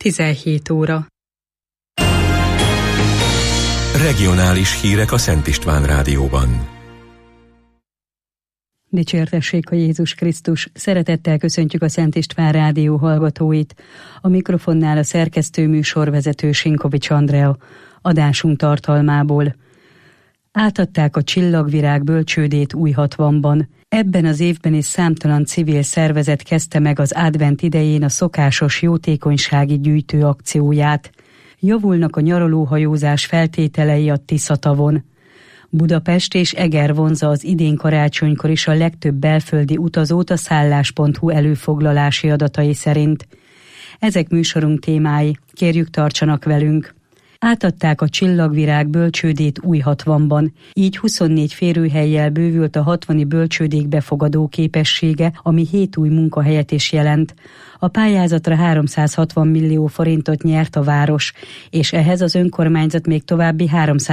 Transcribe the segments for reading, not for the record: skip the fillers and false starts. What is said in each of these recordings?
17 óra. Regionális hírek a Szent István Rádióban. Dicsértessék a Jézus Krisztus! Szeretettel köszöntjük a Szent István Rádió hallgatóit. A mikrofonnál a szerkesztő műsorvezető Sinkovics Andrea. Adásunk tartalmából. Átadták a Csillagvirág bölcsődét Újhatvanban. Ebben az évben is számtalan civil szervezet kezdte meg az advent idején a szokásos jótékonysági gyűjtő akcióját. Javulnak a nyaralóhajózás feltételei a Tisza-tavon. Budapest és Eger vonzza az idén karácsonykor is a legtöbb belföldi utazót a szállás.hu előfoglalási adatai szerint. Ezek műsorunk témái, kérjük tartsanak velünk. Átadták a Csillagvirág bölcsődét Újhatvanban, így 24 férőhellyel bővült a 60 bölcsődék befogadó képessége, ami 7 új munkahelyet is jelent. A pályázatra 360 millió forintot nyert a város, és ehhez az önkormányzat még további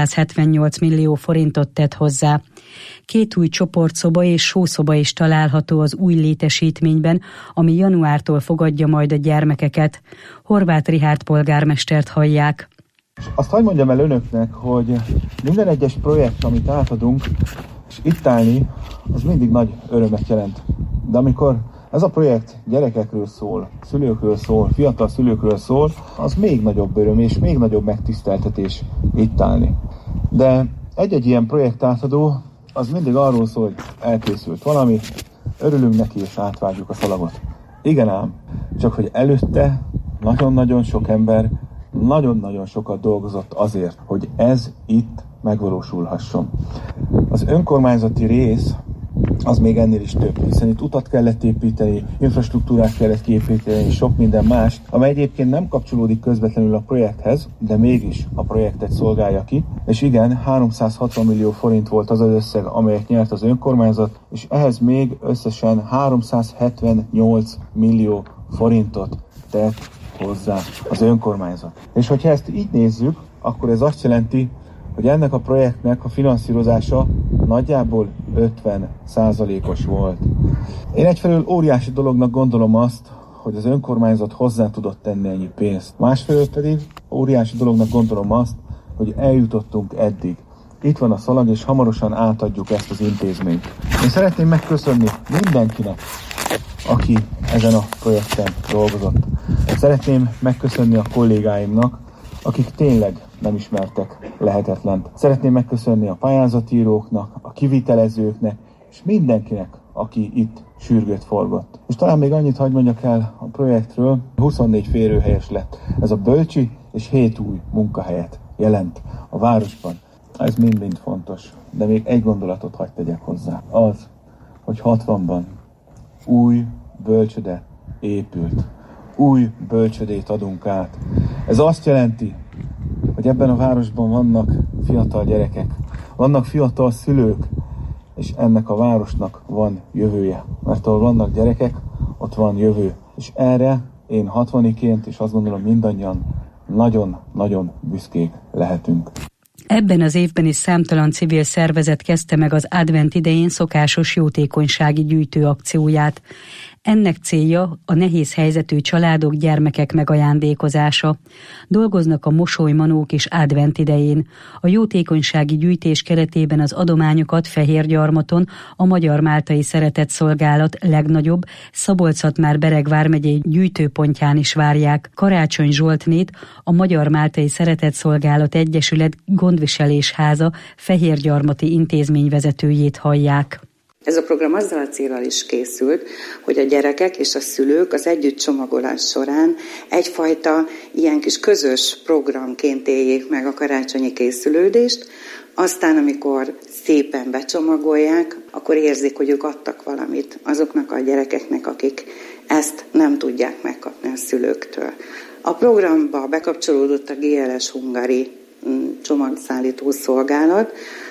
378 millió forintot tett hozzá. 2 új csoportszoba és sószoba is található az új létesítményben, ami januártól fogadja majd a gyermekeket. Horváth Rihárd polgármestert hallják. Azt hadd mondjam el önöknek, hogy minden egyes projekt, amit átadunk, és itt állni, az mindig nagy örömet jelent. De amikor ez a projekt gyerekekről szól, szülőkről szól, fiatal szülőkről szól, az még nagyobb öröm és még nagyobb megtiszteltetés itt állni. De egy-egy ilyen projekt átadó, az mindig arról szól, hogy elkészült valami, örülünk neki és átvágjuk a szalagot. Igen ám, csak hogy előtte nagyon-nagyon sok ember nagyon-nagyon sokat dolgozott azért, hogy ez itt megvalósulhasson. Az önkormányzati rész az még ennél is több, hiszen itt utat kellett építeni, infrastruktúrát kellett kiépíteni, és sok minden más, amely egyébként nem kapcsolódik közvetlenül a projekthez, de mégis a projektet szolgálja ki. És igen, 360 millió forint volt az az összeg, amelyet nyert az önkormányzat, és ehhez még összesen 378 millió forintot tett hozzá az önkormányzat. És hogyha ezt így nézzük, akkor ez azt jelenti, hogy ennek a projektnek a finanszírozása nagyjából 50%-os volt. Én egyfelől óriási dolognak gondolom azt, hogy az önkormányzat hozzá tudott tenni ennyi pénzt. Másfelől pedig óriási dolognak gondolom azt, hogy eljutottunk eddig. Itt van a szalag, és hamarosan átadjuk ezt az intézményt. Én szeretném megköszönni mindenkinek, aki ezen a projekten dolgozott. Szeretném megköszönni a kollégáimnak, akik tényleg nem ismertek lehetetlent. Szeretném megköszönni a pályázatíróknak, a kivitelezőknek, és mindenkinek, aki itt sürgőt forgott. És talán még annyit hadd mondjak el a projektről, 24 férőhelyes lett. Ez a bölcsi és 7 új munkahelyet jelent a városban. Ez mind-mind fontos, de még egy gondolatot hadd tegyek hozzá. Az, hogy 60-ban új bölcsöde épült. Új bölcsödét adunk át. Ez azt jelenti, hogy ebben a városban vannak fiatal gyerekek, vannak fiatal szülők, és ennek a városnak van jövője. Mert ahol vannak gyerekek, ott van jövő. És erre én 60-iként, és azt gondolom mindannyian nagyon-nagyon büszkék lehetünk. Ebben az évben is számtalan civil szervezet kezdte meg az advent idején szokásos jótékonysági gyűjtő akcióját. Ennek célja a nehéz helyzetű családok, gyermekek megajándékozása. Dolgoznak a mosolymanók is advent idején. A jótékonysági gyűjtés keretében az adományokat Fehérgyarmaton a Magyar Máltai Szeretetszolgálat legnagyobb Szabolcs-Szatmár-Bereg vármegyei gyűjtőpontján is várják. Karácsony Zsoltnét, a Magyar Máltai Szeretetszolgálat Egyesület gondviselésháza Fehérgyarmati intézményvezetőjét hallják. Ez a program azzal a céllal is készült, hogy a gyerekek és a szülők az együttcsomagolás során egyfajta ilyen kis közös programként éljék meg a karácsonyi készülődést, aztán amikor szépen becsomagolják, akkor érzik, hogy ők adtak valamit azoknak a gyerekeknek, akik ezt nem tudják megkapni a szülőktől. A programba bekapcsolódott a GLS Hungary csomagszállító szolgálat,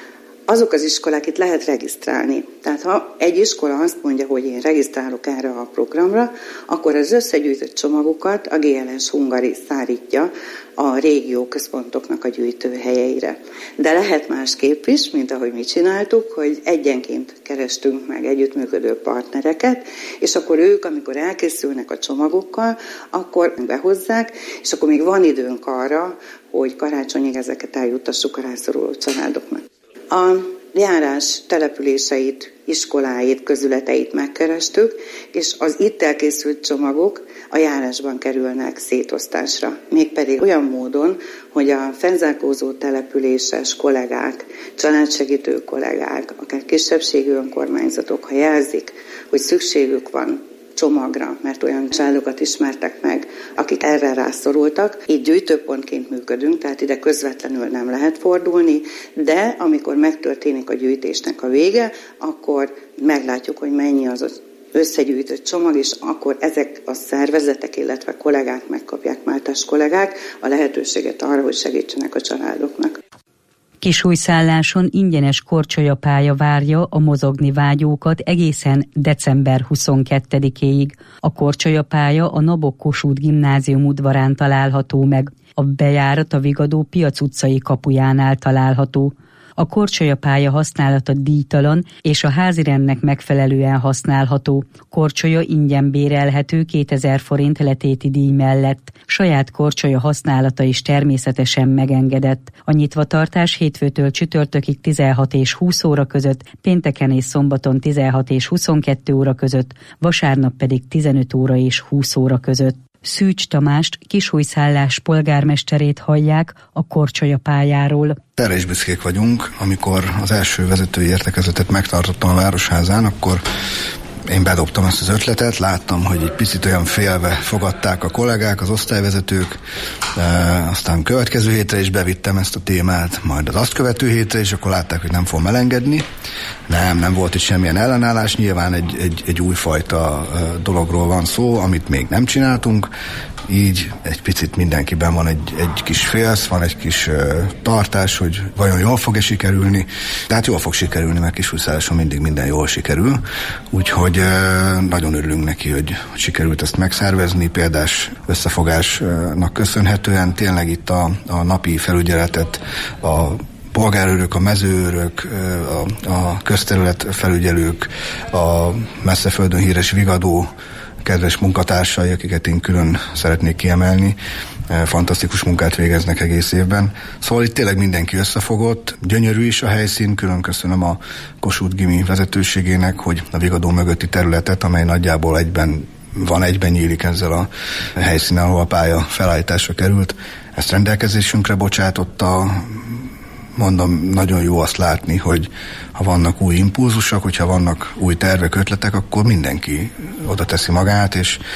azok az iskolák, itt lehet regisztrálni. Tehát ha egy iskola azt mondja, hogy én regisztrálok erre a programra, akkor az összegyűjtött csomagokat a GLS Hungary szárítja a régióközpontoknak a gyűjtőhelyeire. De lehet másképp is, mint ahogy mi csináltuk, hogy egyenként kerestünk meg együttműködő partnereket, és akkor ők, amikor elkészülnek a csomagokkal, akkor behozzák, és akkor még van időnk arra, hogy karácsonyig ezeket eljuttassuk a rászoruló családoknak. A járás településeit, iskoláit, közületeit megkerestük, és az itt elkészült csomagok a járásban kerülnek szétosztásra. Mégpedig olyan módon, hogy a fennzárkózó településes kollégák, családsegítő kollégák, akár kisebbségű önkormányzatok, ha jelzik, hogy szükségük van csomagra, mert olyan családokat ismertek meg, akik erre rászorultak. Így gyűjtőpontként működünk, tehát ide közvetlenül nem lehet fordulni, de amikor megtörténik a gyűjtésnek a vége, akkor meglátjuk, hogy mennyi az összegyűjtött csomag, és akkor ezek a szervezetek, illetve kollégák megkapják, máltás kollégák a lehetőséget arra, hogy segítsenek a családoknak. Kisújszálláson ingyenes korcsolyapálya várja a mozogni vágyókat egészen december 22-éig. A korcsolyapálya a Nabok-Kossuth Gimnázium udvarán található meg. A bejárat a Vigadó Piac utcai kapujánál található. A korcsolyapálya használata díjtalan és a házirendnek megfelelően használható. Korcsolya ingyen bérelhető 2000 forint letéti díj mellett. Saját korcsolya használata is természetesen megengedett. A nyitvatartás hétfőtől csütörtökig 16 és 20 óra között, pénteken és szombaton 16 és 22 óra között, vasárnap pedig 15 óra és 20 óra között. Szűcs Tamást, Kisújszállás polgármesterét hallják a korcsolyapályáról. Erre is büszkék vagyunk. Amikor az első vezetői értekezletet megtartottam a Városházán, akkor én bedobtam ezt az ötletet, láttam, hogy egy picit olyan félve fogadták a kollégák, az osztályvezetők, aztán következő hétre is bevittem ezt a témát, majd az azt követő hétre, és akkor látták, hogy nem fogom elengedni. Nem volt itt semmilyen ellenállás, nyilván egy újfajta dologról van szó, amit még nem csináltunk, így egy picit mindenkiben van egy kis félsz, van egy kis tartás, hogy vajon jól fog-e sikerülni. Tehát jól fog sikerülni, mert Kisújszálláson mindig minden jól sikerül. Úgyhogy nagyon örülünk neki, hogy sikerült ezt megszervezni. Példás összefogásnak köszönhetően tényleg itt a napi felügyeletet, a polgárőrök, a mezőőrök, a közterület felügyelők, a messzeföldön híres Vigadó kedves munkatársai, akiket én külön szeretnék kiemelni, fantasztikus munkát végeznek egész évben. Szóval itt tényleg mindenki összefogott, gyönyörű is a helyszín, külön köszönöm a Kossuth Gimi vezetőségének, hogy a Vigadó mögötti területet, amely nagyjából egyben nyílik ezzel a helyszínen, ahol a pálya felállításra került, ezt rendelkezésünkre bocsátotta. Mondom, nagyon jó azt látni, hogy ha vannak új impulzusok, hogyha vannak új tervek, ötletek, akkor mindenki oda teszi magát,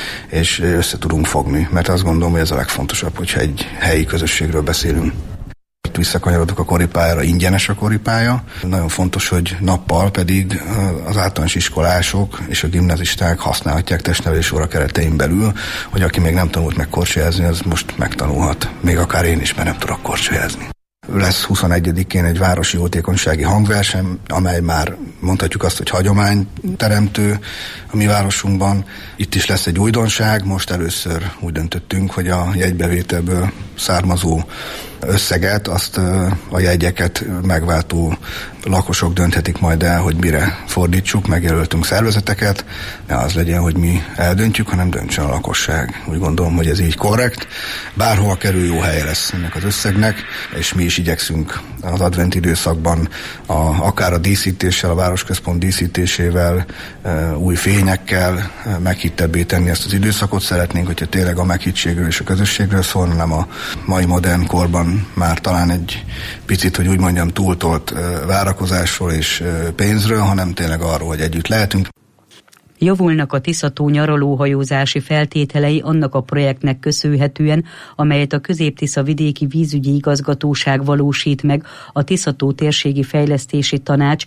és össze tudunk fogni. Mert azt gondolom, hogy ez a legfontosabb, hogyha egy helyi közösségről beszélünk. Visszakanyarodok a koripályára, ingyenes a koripálya. Nagyon fontos, hogy nappal pedig az általános iskolások és a gimnazisták használhatják testnevelés óra keretein belül, hogy aki még nem tanult meg korcsolyázni, az most megtanulhat. Még akár én is, mert nem tudok korcsolyázni. Lesz 21-én egy városi jótékonysági hangverseny, amely már mondhatjuk azt, hogy hagyományteremtő a mi városunkban. Itt is lesz egy újdonság, most először úgy döntöttünk, hogy a jegybevételből származó összeget, azt a jegyeket megváltó lakosok dönthetik majd el, hogy mire fordítsuk, megjelöltünk szervezeteket, ne az legyen, hogy mi eldöntjük, hanem döntsön a lakosság. Úgy gondolom, hogy ez így korrekt. Bárhova kerül, jó helye lesz ennek az összegnek, és mi is igyekszünk az advent időszakban akár a díszítéssel, a városközpont díszítésével, új fényekkel meghittebbé tenni ezt az időszakot. Szeretnénk, hogyha tényleg a meghittségről és a közösségről szólna, nem a mai modern korban már talán egy picit, hogy úgy mondjam, túltolt várakozásról és pénzről, hanem tényleg arról, hogy együtt lehetünk. Javulnak a Tisza-tó nyaralóhajózási feltételei annak a projektnek köszönhetően, amelyet a Közép-Tisza vidéki vízügyi igazgatóság valósít meg a Tisza-tó térségi fejlesztési tanács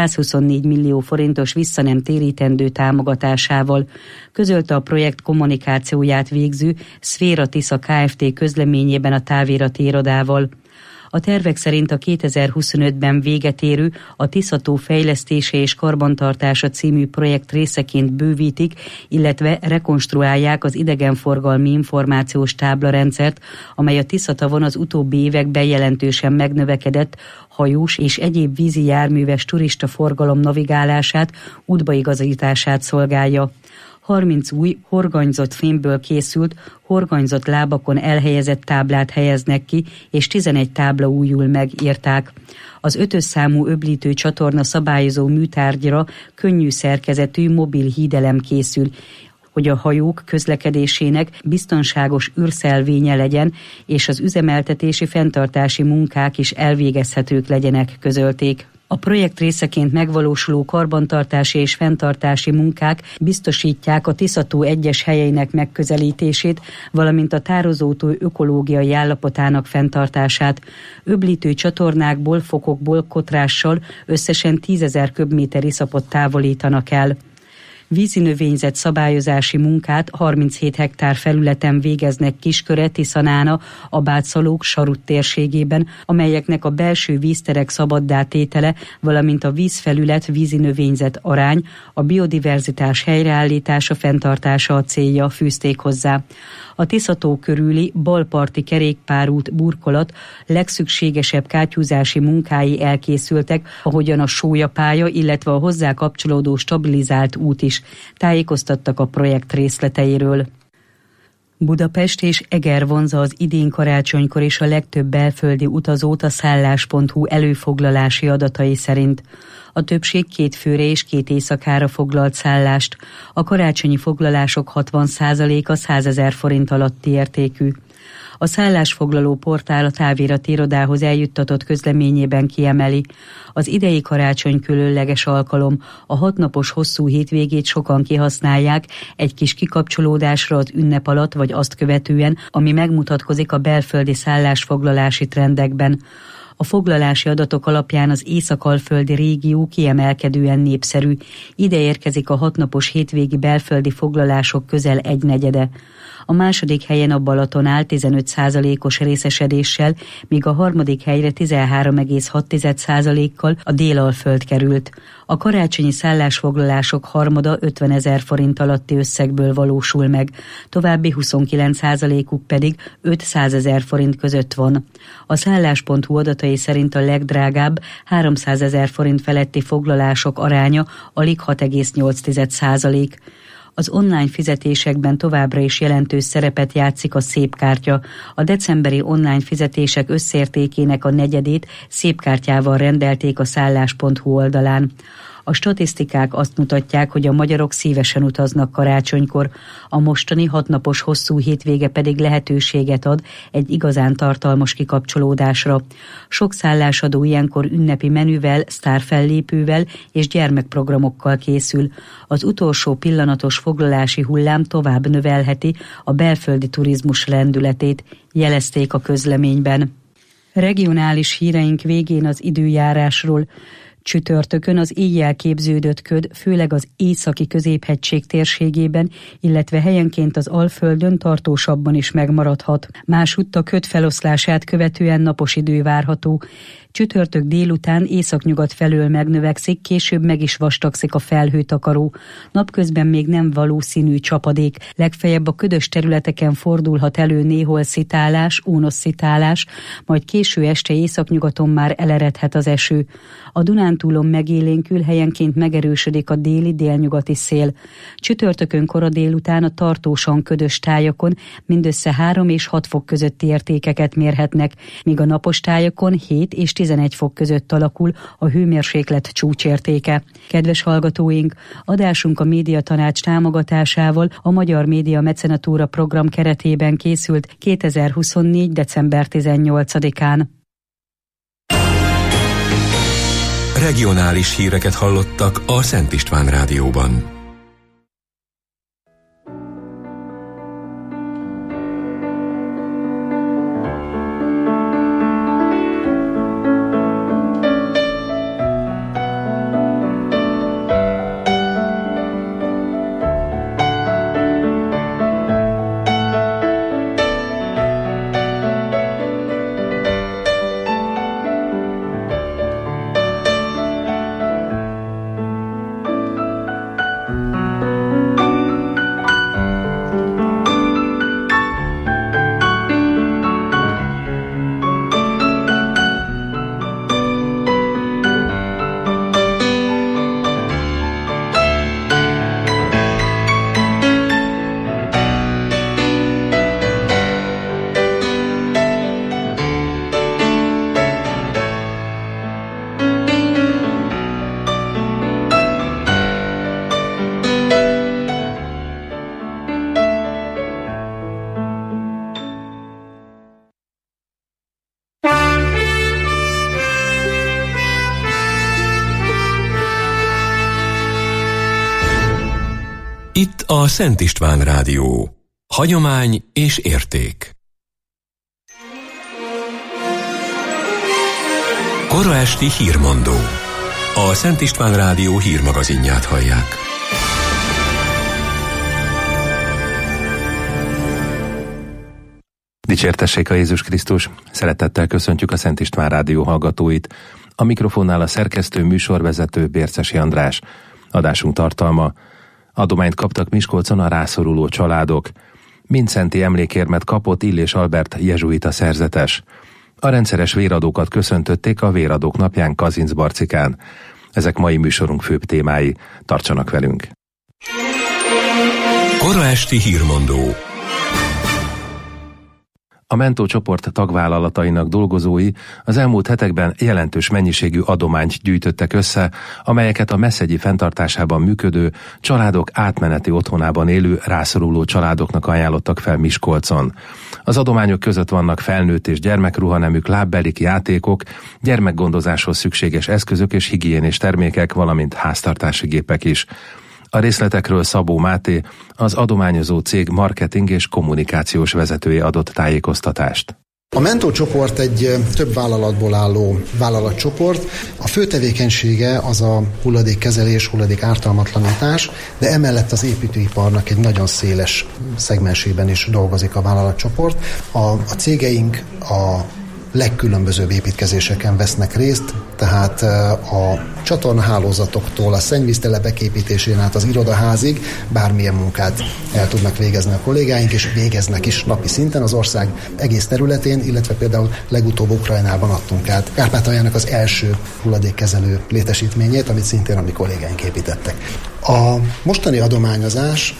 124 millió forintos visszanemtérítendő támogatásával. Közölte a projekt kommunikációját végző Szféra Tisza Kft. Közleményében a távirati irodával. A tervek szerint a 2025-ben véget érő a Tisza-tó fejlesztése és karbantartása című projekt részeként bővítik, illetve rekonstruálják az idegenforgalmi információs táblarendszert, amely a Tisza-tavon az utóbbi években jelentősen megnövekedett hajós és egyéb vízi járműves turista forgalom navigálását, útbaigazítását szolgálja. 30 új, horganyzott fémből készült, horganyzott lábakon elhelyezett táblát helyeznek ki, és 11 tábla újul meg, írták. Az 5-ös számú öblítő csatorna szabályozó műtárgyra könnyű szerkezetű mobil hídelem készül, hogy a hajók közlekedésének biztonságos űrszelvénye legyen, és az üzemeltetési fenntartási munkák is elvégezhetők legyenek, közölték. A projekt részeként megvalósuló karbantartási és fenntartási munkák biztosítják a Tisza-tó egyes helyeinek megközelítését, valamint a tározótó ökológiai állapotának fenntartását. Öblítő csatornákból, fokokból kotrással összesen 10 000 köbméter iszapot távolítanak el. Vízinövényzet szabályozási munkát 37 hektár felületen végeznek Kisköre, Tiszanána, Abátszalók, Sarut térségében, amelyeknek a belső vízterek szabaddá tétele, valamint a vízfelület vízinövényzet arány, a biodiverzitás helyreállítása, fenntartása a célja, fűzték hozzá. A Tisza-tó körüli balparti kerékpárút burkolat legszükségesebb kátyúzási munkái elkészültek, ahogyan a sólyapálya, illetve a hozzá kapcsolódó stabilizált út is, tájékoztattak a projekt részleteiről. Budapest és Eger vonzza az idén karácsonykor is a legtöbb belföldi utazót a szállás.hu előfoglalási adatai szerint. A többség 2 főre és 2 éjszakára foglalt szállást. A karácsonyi foglalások 60%-a 100 000 forint alatti értékű. A szállásfoglaló portál a távirati irodához eljuttatott közleményében kiemeli: az idei karácsony különleges alkalom, a 6 napos hosszú hétvégét sokan kihasználják egy kis kikapcsolódásra az ünnep alatt vagy azt követően, ami megmutatkozik a belföldi szállásfoglalási trendekben. A foglalási adatok alapján az észak-alföldi régió kiemelkedően népszerű. Ide érkezik a 6 napos hétvégi belföldi foglalások közel 1/4. A második helyen a Balaton áll 15%-os részesedéssel, míg a harmadik helyre 13,6%-kal a Dél-Alföld került. A karácsonyi szállásfoglalások harmada 50 000 forint alatti összegből valósul meg, további 29%-uk pedig 500 000 forint között van. A szállás.hu adatai szerint a legdrágább 300 000 forint feletti foglalások aránya alig 6,8%. Az online fizetésekben továbbra is jelentős szerepet játszik a szépkártya. A decemberi online fizetések összértékének a negyedét szépkártyával rendelték a szállás.hu oldalán. A statisztikák azt mutatják, hogy a magyarok szívesen utaznak karácsonykor, a mostani 6 napos hosszú hétvége pedig lehetőséget ad egy igazán tartalmas kikapcsolódásra. Sok szállásadó ilyenkor ünnepi menüvel, sztárfellépővel és gyermekprogramokkal készül. Az utolsó pillanatos foglalási hullám tovább növelheti a belföldi turizmus lendületét, jelezték a közleményben. Regionális híreink végén az időjárásról. Csütörtökön az éjjel képződött köd főleg az északi középhegység térségében, illetve helyenként az Alföldön tartósabban is megmaradhat. Másutt a köd feloszlását követően napos idő várható. Csütörtök délután északnyugat felől megnövekszik, később meg is vastagszik a felhőtakaró. Napközben még nem valószínű csapadék, legfeljebb a ködös területeken fordulhat elő néhol szitálás, ónosszitálás, majd késő este északnyugaton már eleredhet az eső. A Dunántúlon megélénkül, helyenként megerősödik a déli-délnyugati szél. Csütörtökön kora délután a tartósan ködös tájakon mindössze 3 és 6 fok közötti értékeket mérhetnek, míg a napos tájakon 7 és 11 fok között alakul a hőmérséklet csúcsértéke. Kedves hallgatóink, adásunk a Médiatanács támogatásával a Magyar Média Mecenatúra program keretében készült 2024. december 18-án. Regionális híreket hallottak a Szent István Rádióban. Itt a Szent István Rádió. Hagyomány és érték. Kora esti hírmondó. A Szent István Rádió hírmagazinját hallják. Dicsértessék a Jézus Krisztus! Szeretettel köszöntjük a Szent István Rádió hallgatóit. A mikrofonnál a szerkesztő, műsorvezető Bércesi András. Adásunk tartalma: adományt kaptak Miskolcon a rászoruló családok. Mindszenti emlékérmet kapott Illés Albert jezsuita szerzetes. A rendszeres véradókat köszöntötték a Véradók napján Kazincbarcikán. Ezek mai műsorunk főbb témái. Tartsanak velünk! Kora esti hírmondó. A Mentó csoport tagvállalatainak dolgozói az elmúlt hetekben jelentős mennyiségű adományt gyűjtöttek össze, amelyeket a Meszegyi fenntartásában működő családok átmeneti otthonában élő rászoruló családoknak ajánlottak fel Miskolcon. Az adományok között vannak felnőtt és gyermekruhaneműk, lábbelik, játékok, gyermekgondozáshoz szükséges eszközök és higiénés termékek, valamint háztartási gépek is. A részletekről Szabó Máté, az adományozó cég marketing és kommunikációs vezetője adott tájékoztatást. A Mentó csoport egy több vállalatból álló vállalatcsoport. A fő tevékenysége az a hulladékkezelés, hulladék ártalmatlanítás, de emellett az építőiparnak egy nagyon széles szegmensében is dolgozik a vállalatcsoport. A cégeink a legkülönbözőbb építkezéseken vesznek részt, tehát a csatornahálózatoktól a szennyvíztelepek építésén át az irodaházig bármilyen munkát el tudnak végezni a kollégáink, és végeznek is napi szinten az ország egész területén, illetve például legutóbb Ukrajnában adtunk át Kárpátaljának az első hulladékkezelő létesítményét, amit szintén a mi kollégáink építettek. A mostani adományozás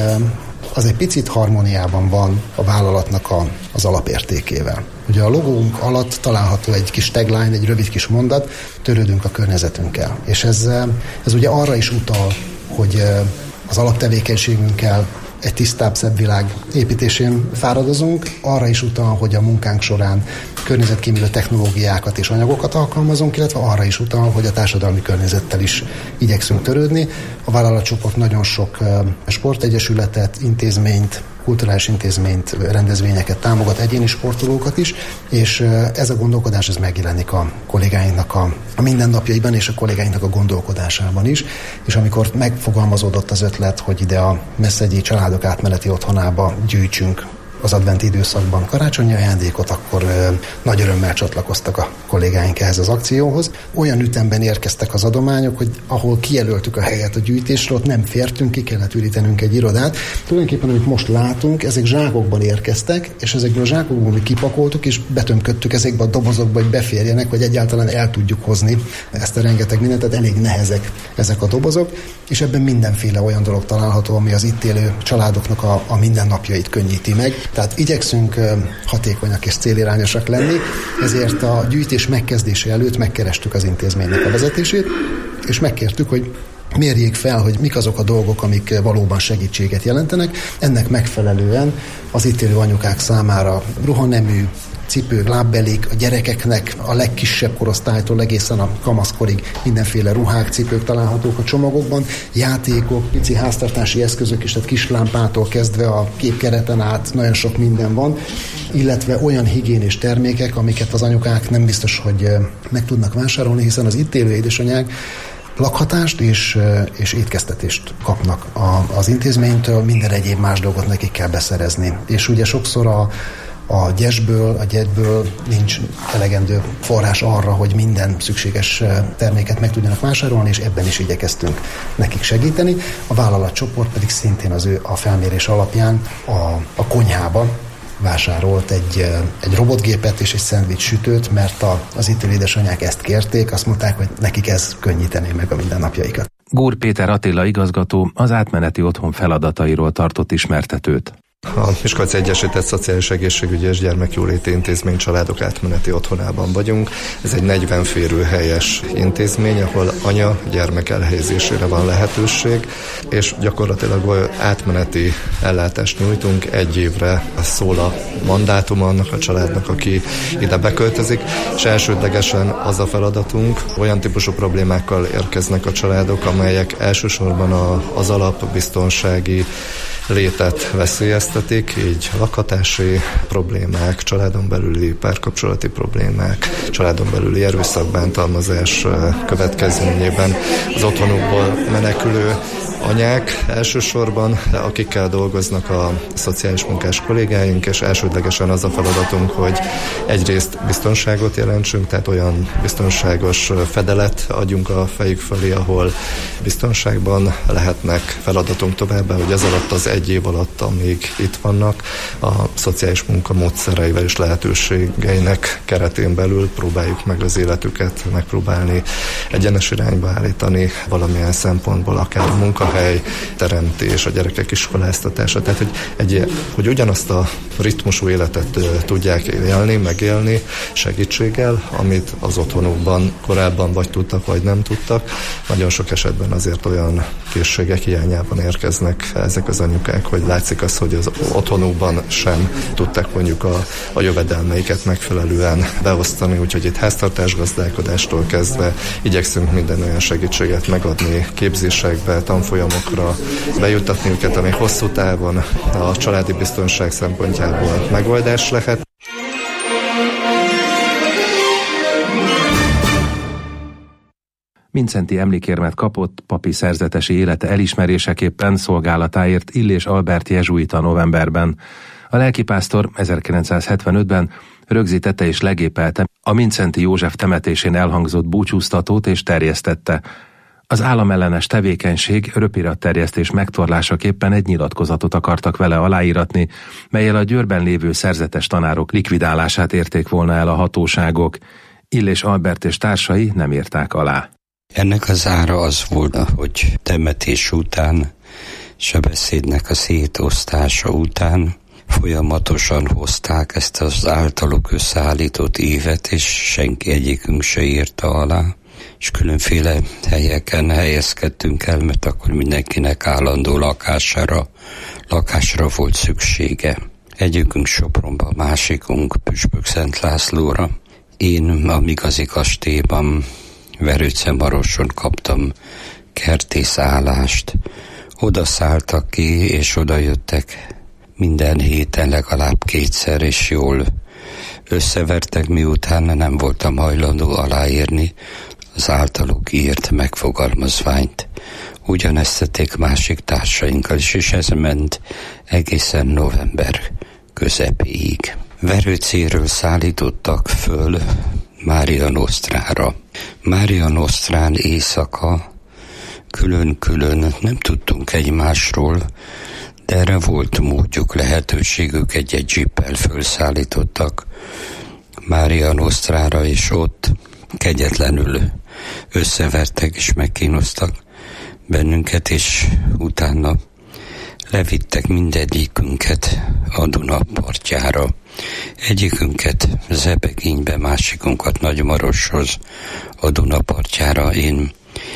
az egy picit harmóniában van a vállalatnak az alapértékével. Ugye a logónk alatt található egy kis tagline, egy rövid kis mondat: törődünk a környezetünkkel. És ez ugye arra is utal, hogy az alaptevékenységünkkel egy tisztább, szebb világ építésén fáradozunk, arra is utal, hogy a munkánk során környezetkímélő technológiákat és anyagokat alkalmazunk, illetve arra is utal, hogy a társadalmi környezettel is igyekszünk törődni. A vállalatcsoport nagyon sok sportegyesületet, intézményt, kulturális intézményt, rendezvényeket támogat, egyéni sportolókat is, és ez a gondolkodás ez megjelenik a kollégáinknak a mindennapjaiban és a kollégáinknak a gondolkodásában is, és amikor megfogalmazódott az ötlet, hogy ide a Meszegyi családok átmeneti otthonába gyűjtsünk az adventi időszakban karácsonyi ajándékot, akkor nagy örömmel csatlakoztak a kollégáink ehhez az akcióhoz. Olyan ütemben érkeztek az adományok, hogy ahol kijelöltük a helyet a gyűjtésre, ott nem fértünk, ki kellett ürítenünk egy irodát. Tulajdonképpen, amit most látunk, ezek zsákokban érkeztek, és ezekből a zsákokból mi kipakoltuk, és betömködtük ezekbe a dobozokba, hogy beférjenek, vagy egyáltalán el tudjuk hozni ezt a rengeteg mindent, tehát elég nehezek ezek a dobozok, és ebben mindenféle olyan dolog található, ami az itt élő családoknak a mindennapjait könnyíti meg. Tehát igyekszünk hatékonyak és célirányosak lenni, ezért a gyűjtés megkezdése előtt megkerestük az intézménynek a vezetését, és megkértük, hogy mérjék fel, hogy mik azok a dolgok, amik valóban segítséget jelentenek. Ennek megfelelően az itt élő anyukák számára ruhanemű, cipők, lábbelik, a gyerekeknek a legkisebb korosztálytól egészen a kamaszkorig mindenféle ruhák, cipők találhatók a csomagokban, játékok, pici háztartási eszközök is, tehát kislámpától kezdve a képkereten át nagyon sok minden van, illetve olyan higiénés termékek, amiket az anyukák nem biztos, hogy meg tudnak vásárolni, hiszen az itt élő édesanyák lakhatást és étkeztetést kapnak az intézménytől, minden egyéb más dolgot nekik kell beszerezni. És ugye sokszor a gyesből nincs elegendő forrás arra, hogy minden szükséges terméket meg tudjanak vásárolni, és ebben is igyekeztünk nekik segíteni. A vállalatcsoport pedig szintén a felmérés alapján a konyhába vásárolt egy robotgépet és egy szendvics sütőt, mert az itt élő édesanyák ezt kérték, azt mondták, hogy nekik ez könnyítené meg a mindennapjaikat. Gúr Péter Attila igazgató az átmeneti otthon feladatairól tartott ismertetőt. A Miskolci Egyesített Szociális Egészségügyi és Gyermekjóléti Intézmény családok átmeneti otthonában vagyunk. Ez egy 40 férőhelyes intézmény, ahol anya gyermek elhelyezésére van lehetőség, és gyakorlatilag átmeneti ellátást nyújtunk. 1 évre szól a mandátum annak a családnak, aki ide beköltözik, és elsődlegesen az a feladatunk, olyan típusú problémákkal érkeznek a családok, amelyek elsősorban az alapbiztonsági létet veszélyeztetik, így lakhatási problémák, családon belüli párkapcsolati problémák, családon belüli erőszakbántalmazás következményében az otthonukból menekülő anyák elsősorban, akikkel dolgoznak a szociális munkás kollégáink, és elsődlegesen az a feladatunk, hogy egyrészt biztonságot jelentsünk, tehát olyan biztonságos fedelet adjunk a fejük fölé, ahol biztonságban lehetnek. Feladatunk továbbá, hogy ez alatt az 1 év alatt, amíg itt vannak, a szociális munka módszereivel és lehetőségeinek keretén belül próbáljuk meg az életüket megpróbálni egyenes irányba állítani valamilyen szempontból, akár munkahely teremtés, a gyerekek iskoláztatása, tehát hogy ugyanazt a ritmusú életet tudják élni, megélni segítséggel, amit az otthonukban korábban vagy tudtak, vagy nem tudtak. Nagyon sok esetben azért olyan készségek hiányában érkeznek ezek az anyukák, hogy látszik az, hogy az otthonukban sem tudták mondjuk a jövedelmeiket megfelelően beosztani, úgyhogy itt háztartásgazdálkodástól kezdve igyekszünk minden olyan segítséget megadni képzésekbe, tanfolyamokra bejuttatni őket, ami hosszú távon a családi biztonság szempontjából megoldás lehet. Mindszenty emlékérmet kapott papi szerzetesi élete elismeréseképpen szolgálatáért Illés Albert jezsuita novemberben. A lelkipásztor 1975-ben rögzítette és legépelte a Mindszenty József temetésén elhangzott búcsúztatót és terjesztette. Az államellenes tevékenység röpiratterjesztés megtorlásaképpen egy nyilatkozatot akartak vele aláíratni, mellyel a Győrben lévő szerzetes tanárok likvidálását érték volna el a hatóságok. Illés Albert és társai nem írták alá. Ennek az ára az volt, hogy temetés után és a beszédnek a szétosztása után folyamatosan hozták ezt az általuk összeállított évet, és senki egyikünk se írta alá, és különféle helyeken helyezkedtünk el, mert akkor mindenkinek állandó lakásra volt szüksége. Egyikünk Sopronba, másikunk Püspök Szent Lászlóra. Én a igazi kastélyban Verőce-Maroson kaptam kertészállást. Oda szálltak ki, és oda jöttek minden héten legalább 2-szer, és jól összevertek, miután nem voltam hajlandó aláírni az általuk írt megfogalmazványt. Ugyanezt tették másik társainkkal is, és ez ment egészen november közepéig. Verőcéről szállítottak föl Mária Nostrára. Mária Nostrán éjszaka külön-külön nem tudtunk egymásról, de erre volt módjuk, lehetőségük, egy dzsippel felszállítottak Mária Nostrára, és ott kegyetlenül összevertek és megkínoztak bennünket, és utána levittek mindegyikünket a Duna partjára. Egyikünket Zebegénybe, másikunkat Nagymaroshoz, a Duna partjára. Én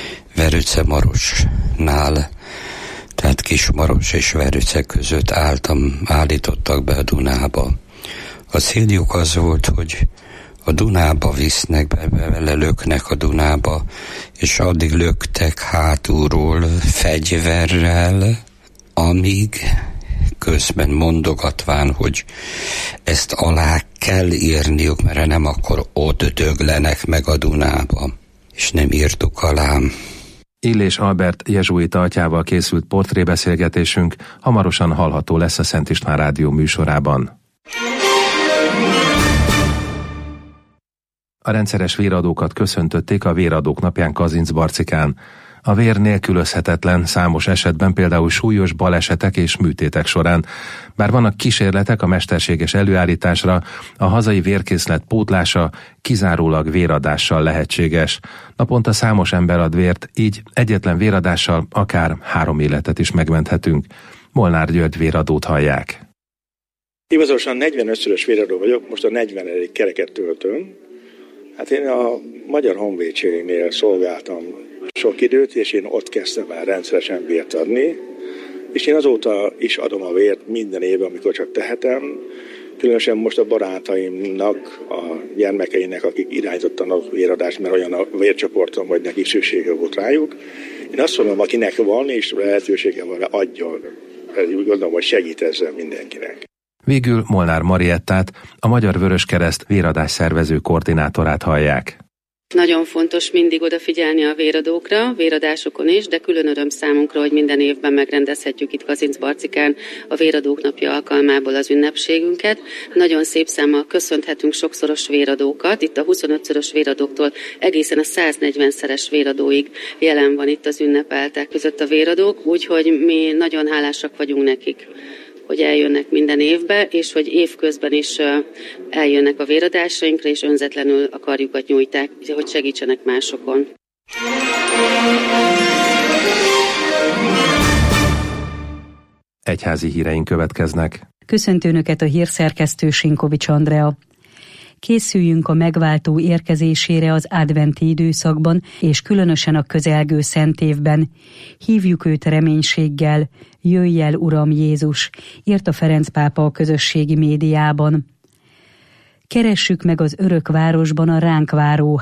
Verőce-Marosnál, tehát Kismaros és Verőce között állítottak be a Dunába. A céljuk az volt, hogy a Dunába visznek, belelöknek a Dunába, és addig löktek hátulról fegyverrel, amíg közben mondogatván, hogy ezt alá kell írniuk, mert nem akkor ott döglenek meg a Dunába. És nem írtuk alá. Illés Albert jezsuita atyával készült portrébeszélgetésünk hamarosan hallható lesz a Szent István Rádió műsorában. A rendszeres véradókat köszöntötték a Véradók napján Kazincbarcikán. A vér nélkülözhetetlen számos esetben, például súlyos balesetek és műtétek során. Bár vannak kísérletek a mesterséges előállításra, a hazai vérkészlet pótlása kizárólag véradással lehetséges. Naponta számos ember ad vért, így egyetlen véradással akár 3 életet is megmenthetünk. Molnár György véradót hallják. Hivatalosan 45-szörös véradó vagyok, most a 40. kereket töltöm. Hát én a Magyar Honvédségnél szolgáltam sok időt, és én ott kezdtem el rendszeresen vért adni, és én azóta is adom a vért minden évben, amikor csak tehetem, különösen most a barátaimnak, a gyermekeinek, akik irányítottak a véradást, mert olyan a vércsoportom, hogy nekik szüksége volt rájuk. Én azt mondom, akinek van és lehetősége van, adjon. Úgy gondolom, hogy segít ezzel mindenkinek. Végül Molnár Mariettát, a Magyar Vöröskereszt véradás szervező koordinátorát hallják. Nagyon fontos mindig odafigyelni a véradókra, véradásokon is, de külön öröm számunkra, hogy minden évben megrendezhetjük itt Kazincbarcikán a Véradók Napja alkalmából az ünnepségünket. Nagyon szép számmal köszönhetünk sokszoros véradókat, itt a 25-szörös véradóktól egészen a 140-szeres véradóig jelen van itt az ünnepeltek között a véradók, úgyhogy mi nagyon hálásak vagyunk nekik, hogy eljönnek minden évbe, és hogy évközben is eljönnek a véradásainkra, és önzetlenül a karjukat nyújták, hogy segítsenek másokon. Egyházi híreink következnek. Köszöntő Önöket a hírszerkesztő Sinkovics Andrea. Készüljünk a megváltó érkezésére az adventi időszakban, és különösen a közelgő szentévben. Hívjuk őt reménységgel. Jöjj el, Uram Jézus, írta Ferenc pápa a közösségi médiában. Keressük meg az örök városban a ránk váró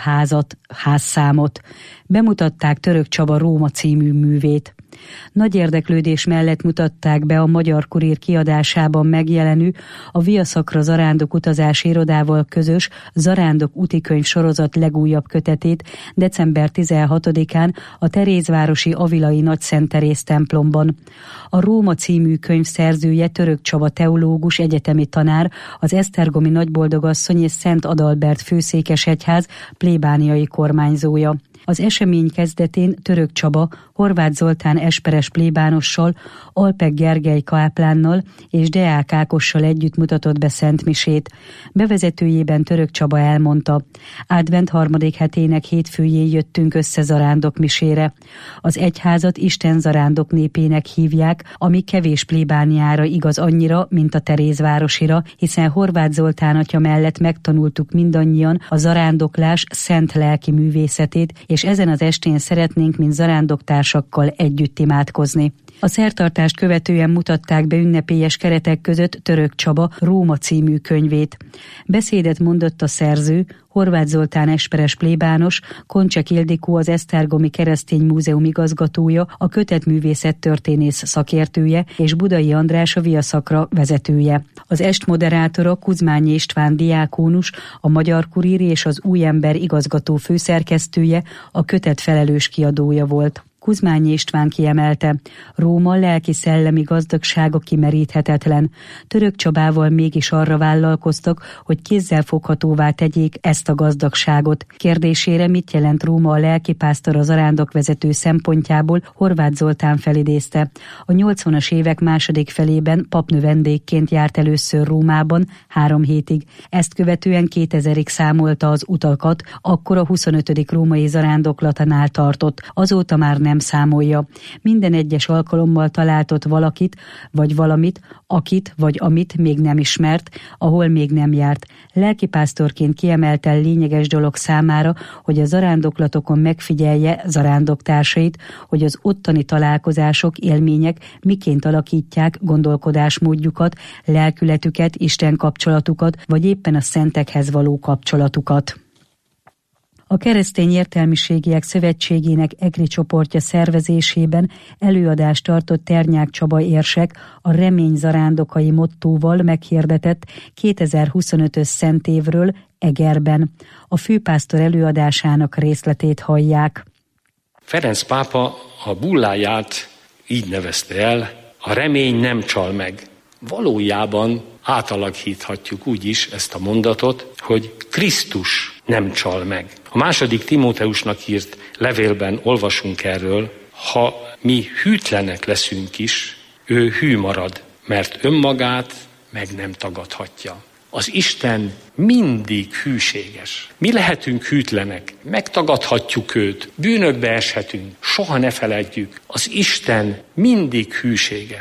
házszámot. Bemutatták Török Csaba Róma című művét. Nagy érdeklődés mellett mutatták be a Magyar Kurír kiadásában megjelenő, a Viaszakra Zarándok utazási irodával közös Zarándok útikönyv sorozat legújabb kötetét december 16-án a Terézvárosi Avilai Nagyszent Teréz templomban. A Róma című könyv szerzője Török Csaba teológus, egyetemi tanár, az esztergomi Nagyboldogasszony és Szent Adalbert főszékesegyház plébániai kormányzója. Az esemény kezdetén Török Csaba Horváth Zoltán esperes plébánossal, Alpek Gergely káplánnal és Deák Ákossal együtt mutatott be szentmisét. Bevezetőjében Török Csaba elmondta: advent harmadik hetének hétfőjén jöttünk össze zarándokmisére. Az egyházat Isten zarándok népének hívják, ami kevés plébániára igaz annyira, mint a Terézvárosira, hiszen Horváth Zoltán atya mellett megtanultuk mindannyian a zarándoklás szent lelki művészetét, és ezen az estén szeretnénk, mint zarándoktársakkal együtt imádkozni. A szertartást követően mutatták be ünnepélyes keretek között Török Csaba Róma című könyvét. Beszédet mondott a szerző, Horváth Zoltán esperes plébános, Koncsek Ildikó az Esztergomi Keresztény Múzeum igazgatója, a kötetművészet történész szakértője, és Budai András a Viaszakra vezetője. Az est moderátora Kuzmányi István diákónus, a Magyar Kurír és az Új Ember igazgató főszerkesztője, a kötet felelős kiadója volt. Kuzmányi István kiemelte: Róma lelki-szellemi gazdagsága kimeríthetetlen. Török Csabával mégis arra vállalkoztak, hogy kézzelfoghatóvá tegyék ezt a gazdagságot. Kérdésére, mit jelent Róma a lelkipásztor a zarándokvezető szempontjából, Horváth Zoltán felidézte: a 80-as évek második felében papnövendékként járt először Rómában 3 hétig. Ezt követően 2000-ig számolta az utakat, akkor a 25. római zarándoklatánál tartott. Azóta már nem számolja. Minden egyes alkalommal talált ott valakit, vagy valamit, akit, vagy amit még nem ismert, ahol még nem járt. Lelkipásztorként kiemelte lényeges dolog számára, hogy a zarándoklatokon megfigyelje zarándoktársait, hogy az ottani találkozások, élmények miként alakítják gondolkodásmódjukat, lelkületüket, Isten kapcsolatukat, vagy éppen a szentekhez való kapcsolatukat. A Keresztény Értelmiségiek Szövetségének EGRI csoportja szervezésében előadást tartott Ternyák Csaba érsek a Remény zarándokai mottóval meghirdetett 2025-ös szentévről Egerben. A főpásztor előadásának részletét hallják. Ferenc pápa a bulláját így nevezte el: a remény nem csal meg. Valójában átalakíthatjuk úgy is ezt a mondatot, hogy Krisztus nem csal meg. A 2. Timóteusnak írt levélben olvasunk erről: ha mi hűtlenek leszünk is, ő hű marad, mert önmagát meg nem tagadhatja. Az Isten mindig hűséges. Mi lehetünk hűtlenek, megtagadhatjuk őt, bűnökbe eshetünk, soha ne feledjük, az Isten mindig hűséges.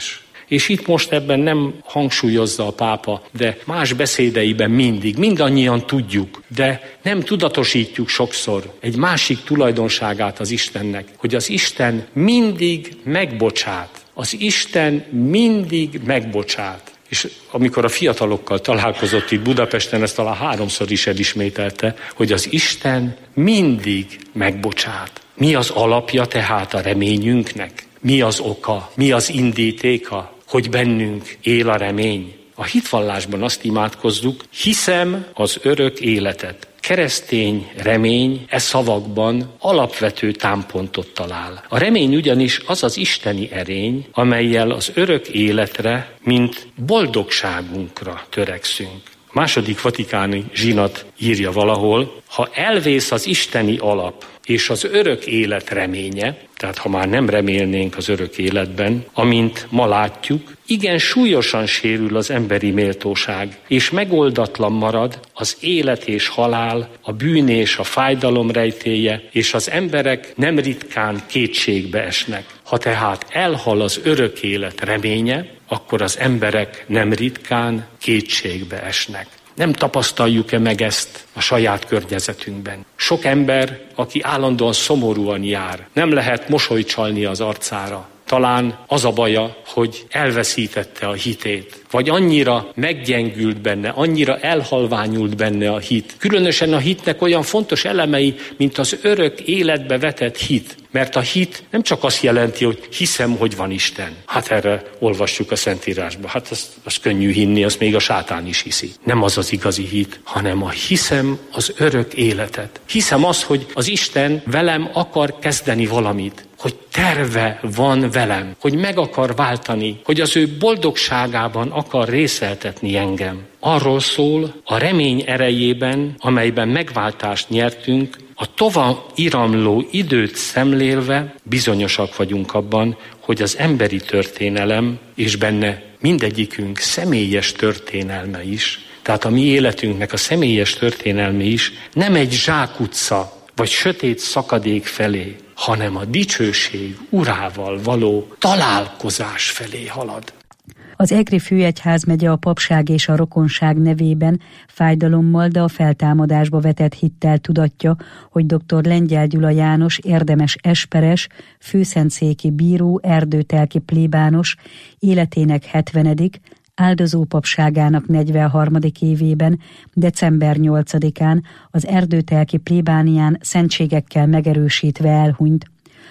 És itt most ebben nem hangsúlyozza a pápa, de más beszédeiben mindig, mindannyian tudjuk, de nem tudatosítjuk sokszor egy másik tulajdonságát az Istennek, hogy az Isten mindig megbocsát. Az Isten mindig megbocsát. És amikor a fiatalokkal találkozott itt Budapesten, ezt talán 3-szor is elismételte, hogy az Isten mindig megbocsát. Mi az alapja tehát a reményünknek? Mi az oka? Mi az indítéka, hogy bennünk él a remény? A hitvallásban azt imádkozzuk, hiszem az örök életet. Keresztény remény szavakban alapvető támpontot talál. A remény ugyanis az az isteni erény, amellyel az örök életre, mint boldogságunkra törekszünk. Második vatikáni zsinat írja valahol, ha elvész az isteni alap és az örök élet reménye, tehát ha már nem remélnénk az örök életben, amint ma látjuk, igen súlyosan sérül az emberi méltóság, és megoldatlan marad az élet és halál, a bűn és a fájdalom rejtélye, és az emberek nem ritkán kétségbe esnek. Ha tehát elhal az örök élet reménye, akkor az emberek nem ritkán kétségbe esnek. Nem tapasztaljuk-e meg ezt a saját környezetünkben? Sok ember, aki állandóan szomorúan jár, nem lehet mosolyt csalni az arcára. Talán az a baja, hogy elveszítette a hitét, vagy annyira meggyengült benne, annyira elhalványult benne a hit. Különösen a hitnek olyan fontos elemei, mint az örök életbe vetett hit. Mert a hit nem csak azt jelenti, hogy hiszem, hogy van Isten. Hát erre olvassuk a Szentírásba. Hát az könnyű hinni, azt még a sátán is hiszi. Nem az az igazi hit, hanem a hiszem az örök életet. Hiszem azt, hogy az Isten velem akar kezdeni valamit. Hogy terve van velem, hogy meg akar váltani, hogy az ő boldogságában akar részeltetni engem. Arról szól, a remény erejében, amelyben megváltást nyertünk, a tovább iramló időt szemlélve bizonyosak vagyunk abban, hogy az emberi történelem, és benne mindegyikünk személyes történelme is, tehát a mi életünknek a személyes történelme is nem egy zsákutca, vagy sötét szakadék felé, hanem a dicsőség urával való találkozás felé halad. Az Egri főegyházmegye a papság és a rokonság nevében fájdalommal, de a feltámadásba vetett hittel tudatja, hogy dr. Lengyel Gyula János érdemes esperes, főszentszéki bíró, erdőtelki plébános életének 70., áldozó papságának 43. évében, december 8-án az erdőtelki plébánián szentségekkel megerősítve elhunyt.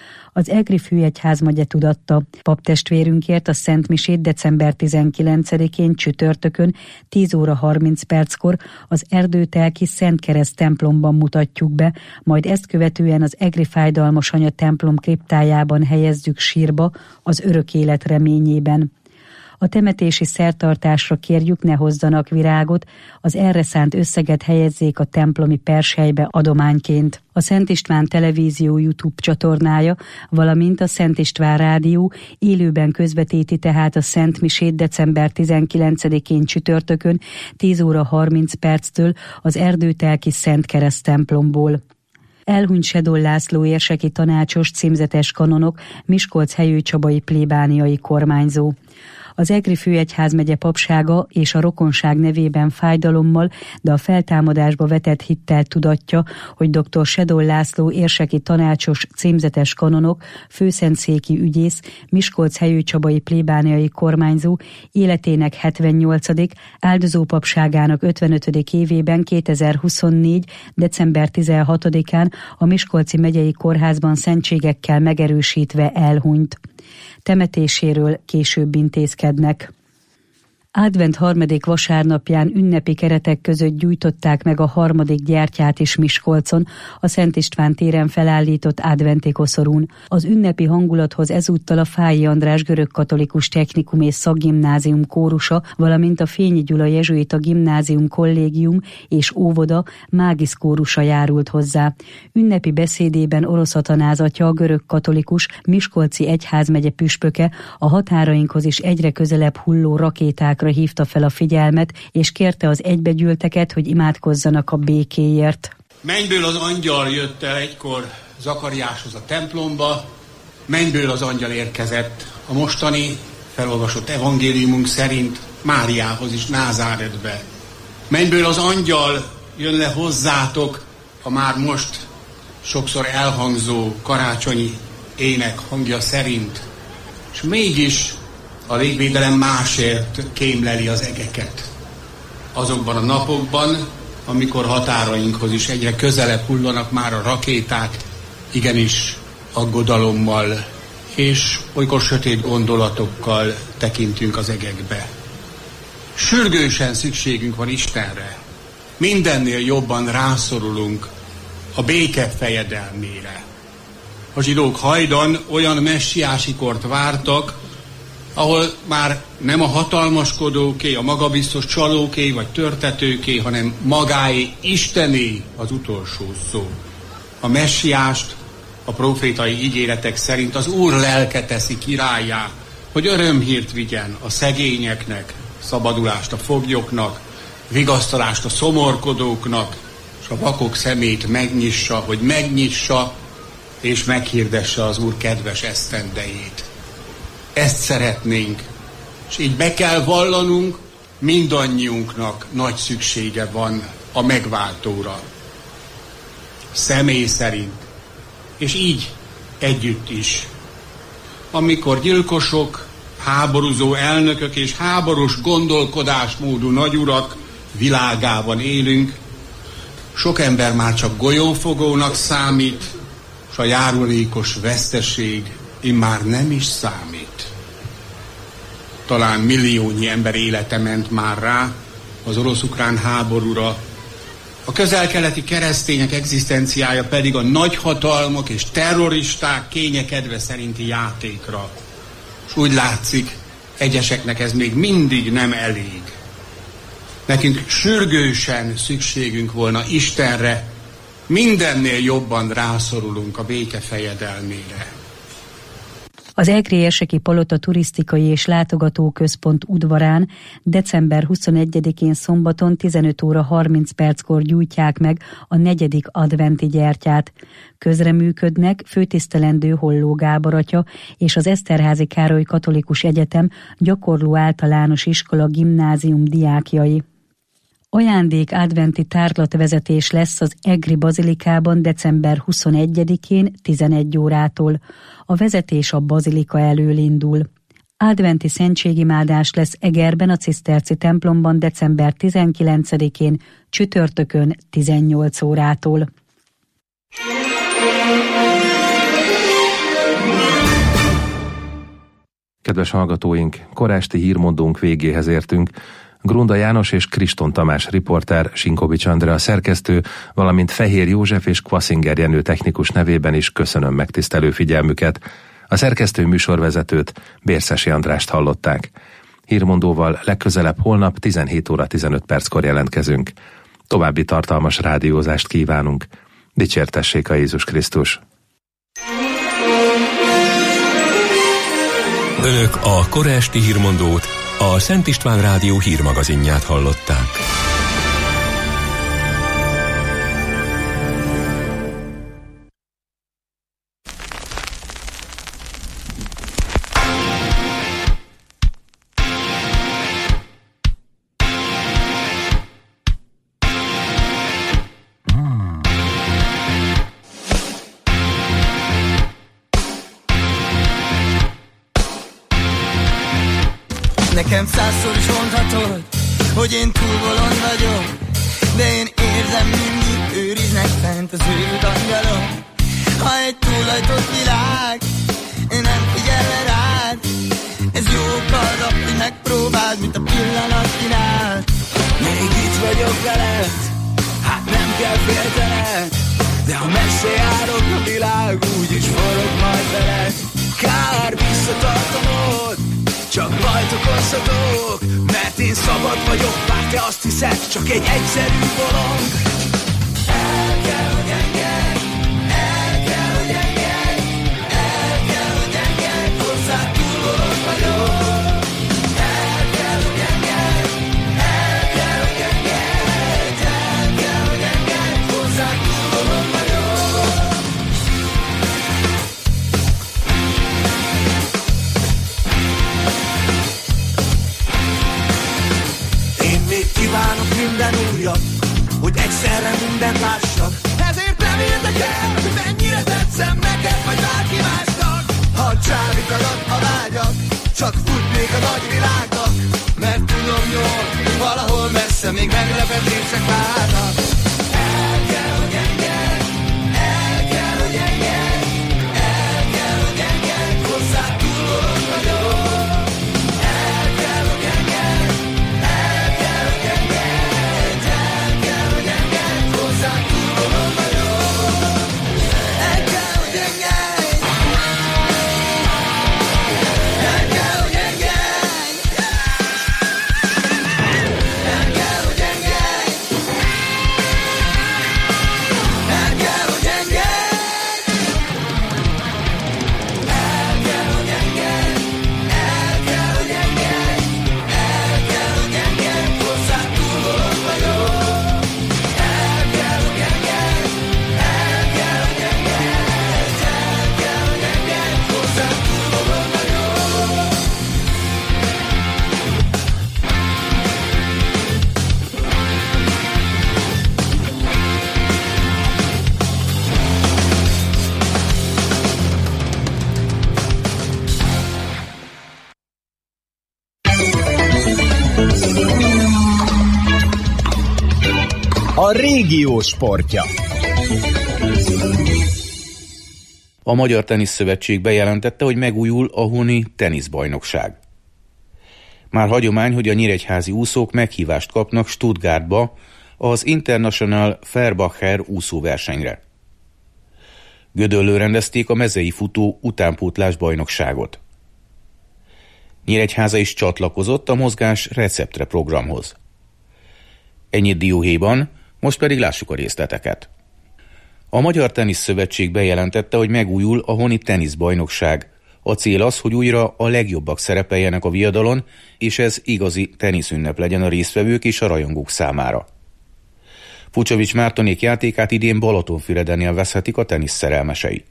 Az Egri főegyházmegye tudatta paptestvérünkért a szentmisét december 19-én csütörtökön 10 óra 30 perckor az erdőtelki Szent Kereszt templomban mutatjuk be, majd ezt követően az Egri Fájdalmas Anya templom kriptájában helyezzük sírba az örök élet reményében. A temetési szertartásra kérjük, ne hozzanak virágot, az erre szánt összeget helyezzék a templomi perselybe adományként. A Szent István Televízió YouTube csatornája, valamint a Szent István Rádió élőben közvetíti tehát a Szent Misét december 19-én csütörtökön 10 óra 30 perctől az erdőtelki Szent Kereszt templomból. Elhunyt Sedol László érseki tanácsos, címzetes kanonok, Miskolc-Hegyő Csabai plébániai kormányzó. Az Egri főegyházmegye papsága és a rokonság nevében fájdalommal, de a feltámadásba vetett hittel tudatja, hogy dr. Sedol László érseki tanácsos, címzetes kanonok, főszentszéki ügyész, Miskolc-Hegyő Csabai plébániai kormányzó életének 78., áldozó papságának 55. évében 2024. december 16-án a Miskolci megyei kórházban szentségekkel megerősítve elhunyt. Temetéséről később intézkednek. Advent 3. vasárnapján ünnepi keretek között gyújtották meg a 3. gyertyát is Miskolcon, a Szent István téren felállított adventi koszorún. Az ünnepi hangulathoz ezúttal a Fáy András görögkatolikus technikum és szakgimnázium kórusa, valamint a Fényi Gyula jezsuita gimnázium kollégium és óvoda mágisz kórusa járult hozzá. Ünnepi beszédében Orosz Atanázs atya, a görögkatolikus Miskolci egyházmegye püspöke a határainkhoz is egyre közelebb hulló rakétákra hívta fel a figyelmet, és kérte az egybegyűlteket, hogy imádkozzanak a békéért. Mennyből az angyal jött el egykor Zakariáshoz a templomba, mennyből az angyal érkezett a mostani felolvasott evangéliumunk szerint Máriához is Názáretbe. Mennyből az angyal jön le hozzátok a már most sokszor elhangzó karácsonyi ének hangja szerint, és mégis a légvédelem másért kémleli az egeket. Azokban a napokban, amikor határainkhoz is egyre közelebb hullanak már a rakéták, igenis aggodalommal és olykor sötét gondolatokkal tekintünk az egekbe. Sürgősen szükségünk van Istenre. Mindennél jobban rászorulunk a béke fejedelmére. A zsidók hajdan olyan messiási kort vártak, ahol már nem a hatalmaskodóké, a magabiztos csalóké vagy törtetőké, hanem magáé, Istené az utolsó szó. A messiást a profétai ígéretek szerint az Úr lelke teszi királlyá, hogy örömhírt vigyen a szegényeknek, szabadulást a foglyoknak, vigasztalást a szomorkodóknak, és a vakok szemét megnyissa, hogy megnyissa, és meghirdesse az Úr kedves esztendejét. Ezt szeretnénk, és így be kell vallanunk, mindannyiunknak nagy szüksége van a megváltóra. Személy szerint, és így együtt is. Amikor gyilkosok, háborúzó elnökök és háborús gondolkodásmódú nagyurak világában élünk, sok ember már csak golyófogónak számít, és a járulékos veszteség immár nem is számít. Talán milliónyi ember élete ment már rá az orosz-ukrán háborúra, a közel-keleti keresztények egzisztenciája pedig a nagyhatalmak és terroristák kényekedve szerinti játékra. És úgy látszik, egyeseknek ez még mindig nem elég. Nekünk sürgősen szükségünk volna Istenre, mindennél jobban rászorulunk a béke fejedelmére. Az Egrélye-seki Palota turisztikai és látogatóközpont udvarán december 21-én szombaton 15 óra 30 perckor gyújtják meg a 4. adventi gyertyát. Közreműködnek főtisztelendő Holló Gábor atya és az Eszterházy Károly Katolikus Egyetem Gyakorló Általános Iskola gimnázium diákjai. Ajándék adventi tárlatvezetés lesz az Egri Bazilikában december 21-én 11 órától. A vezetés a bazilika elől indul. Adventi szentségimádás lesz Egerben a Ciszterci templomban december 19-én csütörtökön 18 órától. Kedves hallgatóink, kora esti hírmondónk végéhez értünk. Grunda János és Kriston Tamás riporter, Sinkovics Andrea szerkesztő, valamint Fehér József és Kvaszinger Jenő technikus nevében is köszönöm megtisztelő figyelmüket. A szerkesztő műsorvezetőt, Bérszesi Andrást hallották. Hírmondóval legközelebb holnap 17 óra 15 perckor jelentkezünk. További tartalmas rádiózást kívánunk. Dicsértessék a Jézus Krisztus! Önök a kora esti hírmondót, a Szent István Rádió hírmagazinját hallották. Nekem 100-szor is mondhatod, hogy én túl bolond vagyok, de én érzem, mindig őriznek fent az őrült angyalok. Ha egy túlhajtott világ, én nem figyelve rád, ez jó arra, hogy megpróbáld, mint a pillanat kínál. Még itt vagyok veled, hát nem kell féltened, de ha messze járok, a világ úgyis forog majd veled. Kár visszatartanod, csak bajt okozhatok, mert én szabad vagyok, bár te azt hiszed, csak egy egyszerű bolond. El kell, hogy engedj, el kell, hogy engedj, el kell, hogy engedj, hozzá túl bolond vagyok. El kell, hogy engedj, el kell, hogy engedj, el kell, hogy engedj, hozzá túl bolond vagyok. mindent lássak. Ezért nem érdekel, hogy mennyire tetszem neked, vagy bárki másnak. Ha csábítanak a vágyak, csak futnék a nagy világnak. Mert tudom jól, valahol messze még meglepetések várnak. El kell, hogy engedj, el kell, hogy engedj, el kell, hogy engedj, hozzád túl bolond vagyok. El kell, hogy engedj, el kell, hogy engedj, el kell, hogy engedj, hozzád túl bolond vagyok. El kell, hogy engedj, el kell, hogy engedj. A régió sportja. A Magyar Teniszszövetség bejelentette, hogy megújul a honi teniszbajnokság. Már hagyomány, hogy a nyíregyházi úszók meghívást kapnak Stuttgartba az International Feuerbacher úszóversenyre. Gödöllő rendezték a mezei futó utánpótlás bajnokságot. Nyíregyháza is csatlakozott a Mozgás receptre programhoz. Ennyit dióhéjban, most pedig lássuk a részleteket. A Magyar Teniszszövetség bejelentette, hogy megújul a honi teniszbajnokság. A cél az, hogy újra a legjobbak szerepeljenek a viadalon, és ez igazi teniszünnep legyen a résztvevők és a rajongók számára. Fucsovics Mártonék játékát idén Balatonfüredenél veszhetik a tenisz szerelmesei.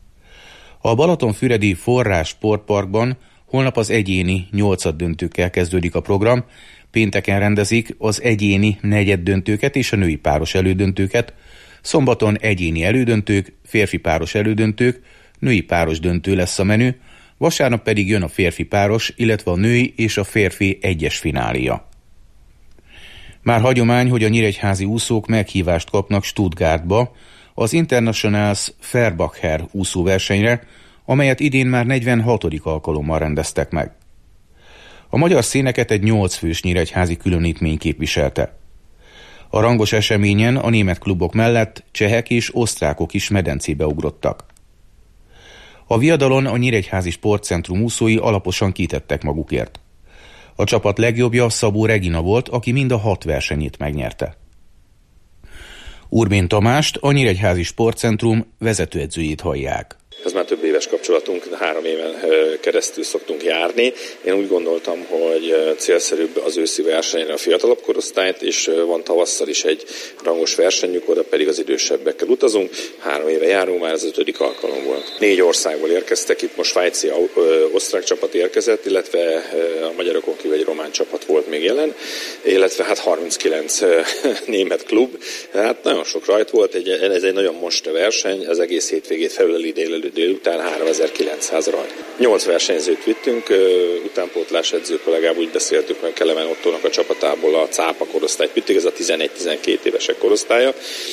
A Balatonfüredi Forrás Sportparkban holnap az egyéni 8-döntőkkel kezdődik a program, pénteken rendezik az egyéni negyeddöntőket és a női páros elődöntőket, szombaton egyéni elődöntők, férfi páros elődöntők, női páros döntő lesz a menü, vasárnap pedig jön a férfi páros, illetve a női és a férfi egyes finália. Már hagyomány, hogy a nyíregyházi úszók meghívást kapnak Stuttgartba az International Feuerbacher úszóversenyre, amelyet idén már 46. alkalommal rendeztek meg. A magyar színeket egy 8 fős nyíregyházi különítmény képviselte. A rangos eseményen a német klubok mellett csehek és osztrákok is medencébe ugrottak. A viadalon a Nyíregyházi Sportcentrum úszói alaposan kitettek magukért. A csapat legjobbja Szabó Regina volt, aki mind a 6 versenyét megnyerte. Urbén Tamást, a Nyíregyházi Sportcentrum vezetőedzőjét hallják. Ez már több éves kapcsolatunk, 3 éven keresztül szoktunk járni. Én úgy gondoltam, hogy célszerűbb az őszi versenyre a fiatalabb korosztályt, és van tavasszal is egy rangos versenyük, oda pedig az idősebbekkel utazunk. 3 éve járunk, már az 5. alkalom volt. 4 országból érkeztek, itt most svájci, osztrák csapat érkezett, illetve a magyarokon kívül egy román csapat volt még jelen, illetve hát 39 német klub. Hát nagyon sok rajt volt, ez egy nagyon most verseny, az egész hétvégét felüleli délután 3900 rajt. 8 versenyzőt vittünk, utánpótlás edző kollégával úgy beszéltük meg Kelemen Ottónak a csapatából a cápa korosztályt vittük, ez a 11-12 évesek korosztálya.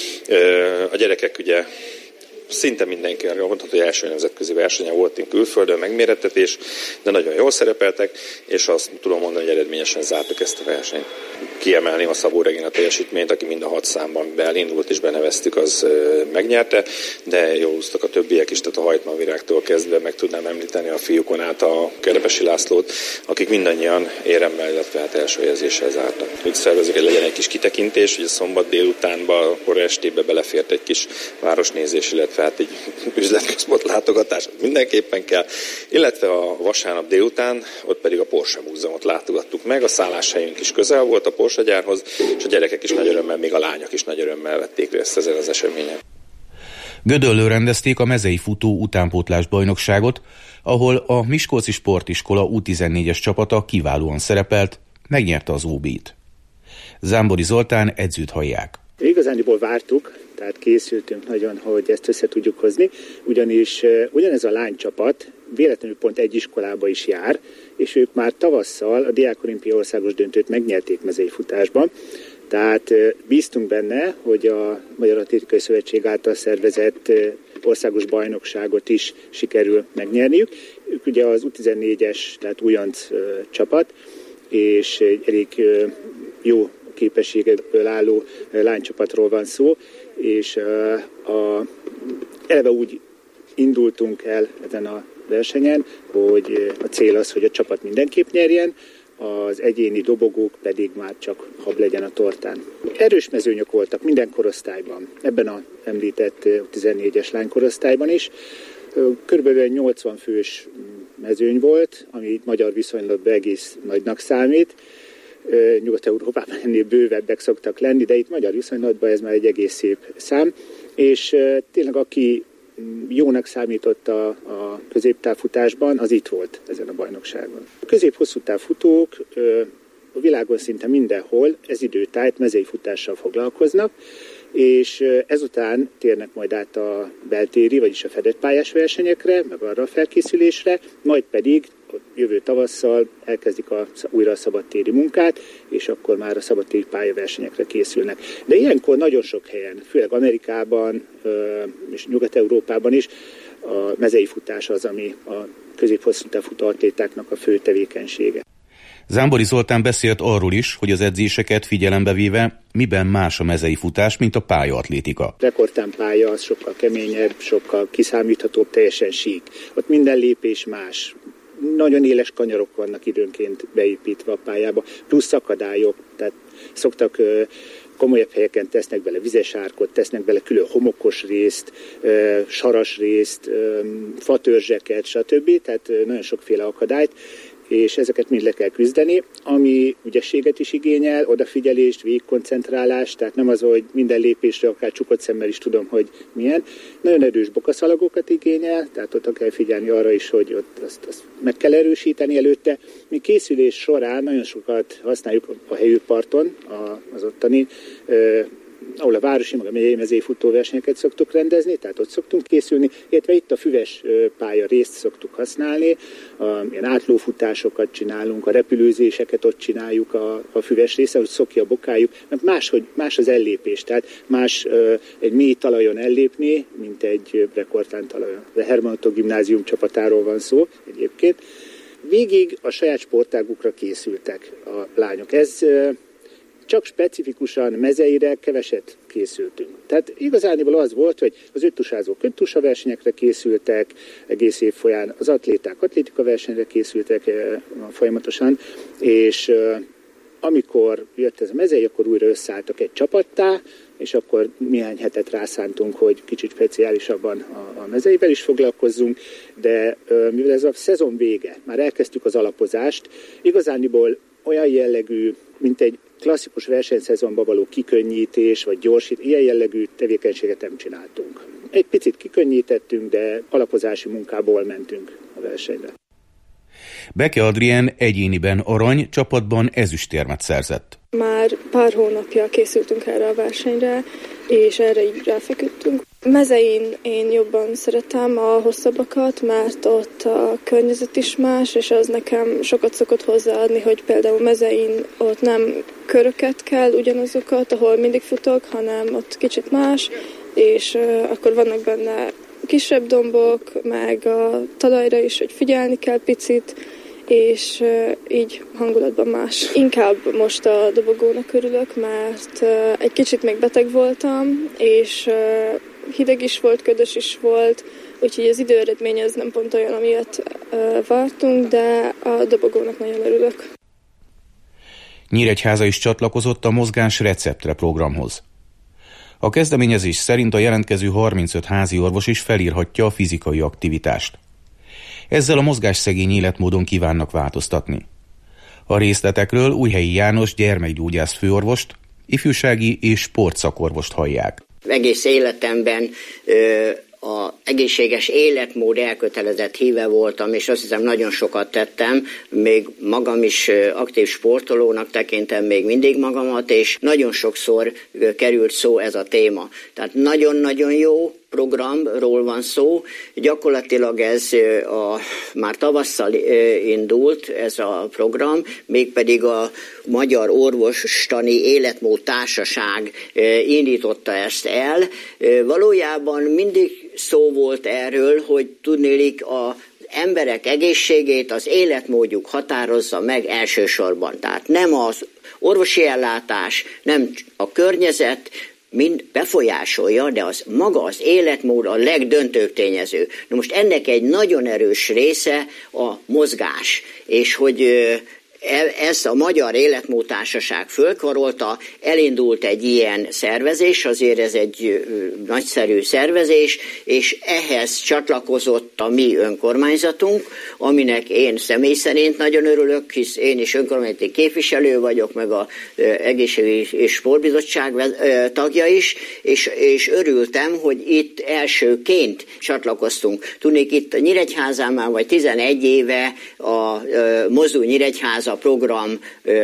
A gyerekek ugye szinte mindenki mondható, hogy első nemzetközi versenye volt én külföldön, megmérettetés, de nagyon jól szerepeltek, és azt tudom mondani, hogy eredményesen zártuk ezt a versenyt. Kiemelném a Szabó Regina teljesítményt, aki mind a 6 számban elindult és beneveztük, az megnyerte, de jól úsztak a többiek is, tehát a Hajtman Virágtól kezdve meg tudnám említeni a fiúkon át a Kerepesi Lászlót, akik mindannyian éremmel, illetve hát első helyezéssel zártak. Úgy szervezik, hogy legyen egy kis kitekintés, hogy a szombat délutánba, kora estébe belefért egy kis városnézés, illetve hát egy üzletközpont látogatás mindenképpen kell, illetve a vasárnap délután, ott pedig a Porsche Múzeumot látogattuk meg, a szálláshelyünk is közel volt a Porsche gyárhoz, és a gyerekek is nagy örömmel, még a lányok is nagy örömmel vették részt ezen az eseményen. Gödöllő rendezték a mezei futó utánpótlás bajnokságot, ahol a Miskolci Sportiskola U14-es csapata kiválóan szerepelt, megnyerte az OB-t. Zámbori Zoltán edzőt hallják. Igazándiból vártuk, tehát készültünk nagyon, hogy ezt össze tudjuk hozni, ugyanis ugyanez a lánycsapat véletlenül pont egy iskolába is jár, és ők már tavasszal a Diákolimpia országos döntőt megnyerték mezei futásban, tehát bíztunk benne, hogy a Magyar Atlétikai Szövetség által szervezett országos bajnokságot is sikerül megnyerniük. Ők ugye az U14-es, tehát újonc csapat, és egy elég jó képességből álló lánycsapatról van szó, és eleve úgy indultunk el ezen a versenyen, hogy a cél az, hogy a csapat mindenképp nyerjen, az egyéni dobogók pedig már csak hab legyen a tortán. Erős mezőnyök voltak minden korosztályban, ebben a említett 14-es lánykorosztályban is. Körülbelül 80 fős mezőny volt, ami magyar viszonylatban egész nagynak számít. Nyugat-Európában ennél bővebbek szoktak lenni, de itt magyar viszonylatban ez már egy egész szép szám. És tényleg aki jónak számított a középtávfutásban, az itt volt ezen a bajnokságon. A közép-hosszú távfutók a világon szinte mindenhol ez időtájt mezei futással foglalkoznak, és ezután térnek majd át a beltéri, vagyis a fedett pályás versenyekre, meg arra a felkészülésre, majd pedig jövő tavasszal elkezdik újra a szabadtéri munkát, és akkor már a szabadtéri pályaversenyekre készülnek. De ilyenkor nagyon sok helyen, főleg Amerikában és Nyugat-Európában is a mezei futás az, ami a közép-hosszú távfutó atlétáknak a fő tevékenysége. Zámbori Zoltán beszélt arról is, hogy az edzéseket figyelembe véve miben más a mezei futás, mint a pályaatlétika. Rekordtámpálya az sokkal keményebb, sokkal kiszámíthatóbb, teljesen sík. Ott minden lépés más. Nagyon éles kanyarok vannak időnként beépítve a pályába, plusz szakadályok, tehát szoktak komolyabb helyeken tesznek bele vizes árkot, tesznek bele külön homokos részt, saras részt, fatörzseket, stb. Tehát nagyon sokféle akadályt, és ezeket mind le kell küzdeni, ami ügyességet is igényel, odafigyelést, végigkoncentrálást, tehát nem az, hogy minden lépésre akár csukott szemmel is tudom, hogy milyen. Nagyon erős bokaszalagokat igényel, tehát ott kell figyelni arra is, hogy ott azt meg kell erősíteni előtte. Mi készülés során nagyon sokat használjuk a helyőparton, az ottani, ahol a városi, meg a megyei mezei futóversenyeket szoktuk rendezni, tehát ott szoktunk készülni, illetve itt a füves pálya részt szoktuk használni, ilyen átlófutásokat csinálunk, a repülőzéseket ott csináljuk a füves része, hogy szokja a bokájuk, mert más az ellépés, tehát más egy mély talajon ellépni, mint egy rekordtán talajon. A Hermann Ottó gimnázium csapatáról van szó egyébként. Végig a saját sportágukra készültek a lányok. Ez csak specifikusan mezeire keveset készültünk. Tehát igazániból az volt, hogy az öttusázók öttusa versenyekre készültek, egész év folyán az atléták atlétika versenyre készültek folyamatosan, és amikor jött ez a mezei, akkor újra összeálltak egy csapattá, és akkor néhány hetet rászántunk, hogy kicsit speciálisabban a mezeivel is foglalkozzunk, de mivel ez a szezon vége, már elkezdtük az alapozást, igazániból olyan jellegű, mint egy klasszikus versenyszezonban való kikönnyítés, vagy gyorsít, ilyen jellegű tevékenységet nem csináltunk. Egy picit kikönnyítettünk, de alapozási munkából mentünk a versenyre. Beke Adrien egyéniben arany, csapatban ezüstérmet szerzett. Már pár hónapja készültünk erre a versenyre, és erre így ráfeküdtünk. Mezein én jobban szeretem a hosszabbakat, mert ott a környezet is más, és az nekem sokat szokott hozzáadni, hogy például mezein ott nem köröket kell ugyanazokat, ahol mindig futok, hanem ott kicsit más, és akkor vannak benne kisebb dombok, meg a talajra is, hogy figyelni kell picit, és így hangulatban más. Inkább most a dobogónak örülök, mert egy kicsit még beteg voltam, és hideg is volt, ködös is volt, úgyhogy az időeredmény az nem pont olyan, amilyet vártunk, de a dobogónak nagyon örülök. Nyíregyháza is csatlakozott a Mozgás receptre programhoz. A kezdeményezés szerint a jelentkező 35 házi orvos is felírhatja a fizikai aktivitást. Ezzel a mozgásszegény életmódon kívánnak változtatni. A részletekről Újhelyi János gyermekgyógyász főorvost, ifjúsági és sportszakorvost hallják. Egész életemben az egészséges életmód elkötelezett híve voltam, és azt hiszem nagyon sokat tettem, még magam is aktív sportolónak tekintem még mindig magamat, és nagyon sokszor került szó ez a téma. Tehát nagyon-nagyon jó programról van szó. Gyakorlatilag ez már tavasszal indult ez a program, mégpedig a Magyar Orvostani Életmód Társaság indította ezt el. Valójában mindig szó volt erről, hogy tudnélik az emberek egészségét az életmódjuk határozza meg elsősorban. Tehát nem az orvosi ellátás, nem a környezet, mind befolyásolja, de maga az életmód a legdöntőbb tényező. Na most ennek egy nagyon erős része a mozgás, és hogy ezt a Magyar Életmódtársaság fölkarolta, elindult egy ilyen szervezés, azért ez egy nagyszerű szervezés, és ehhez csatlakozott a mi önkormányzatunk, aminek én személy szerint nagyon örülök, hisz én is önkormányzati képviselő vagyok, meg az Egészségügyi és Sportbizottság tagja is, és örültem, hogy itt elsőként csatlakoztunk. Tudnék, itt Nyíregyházán már vagy 11 éve a Mozdulj Nyíregyháza program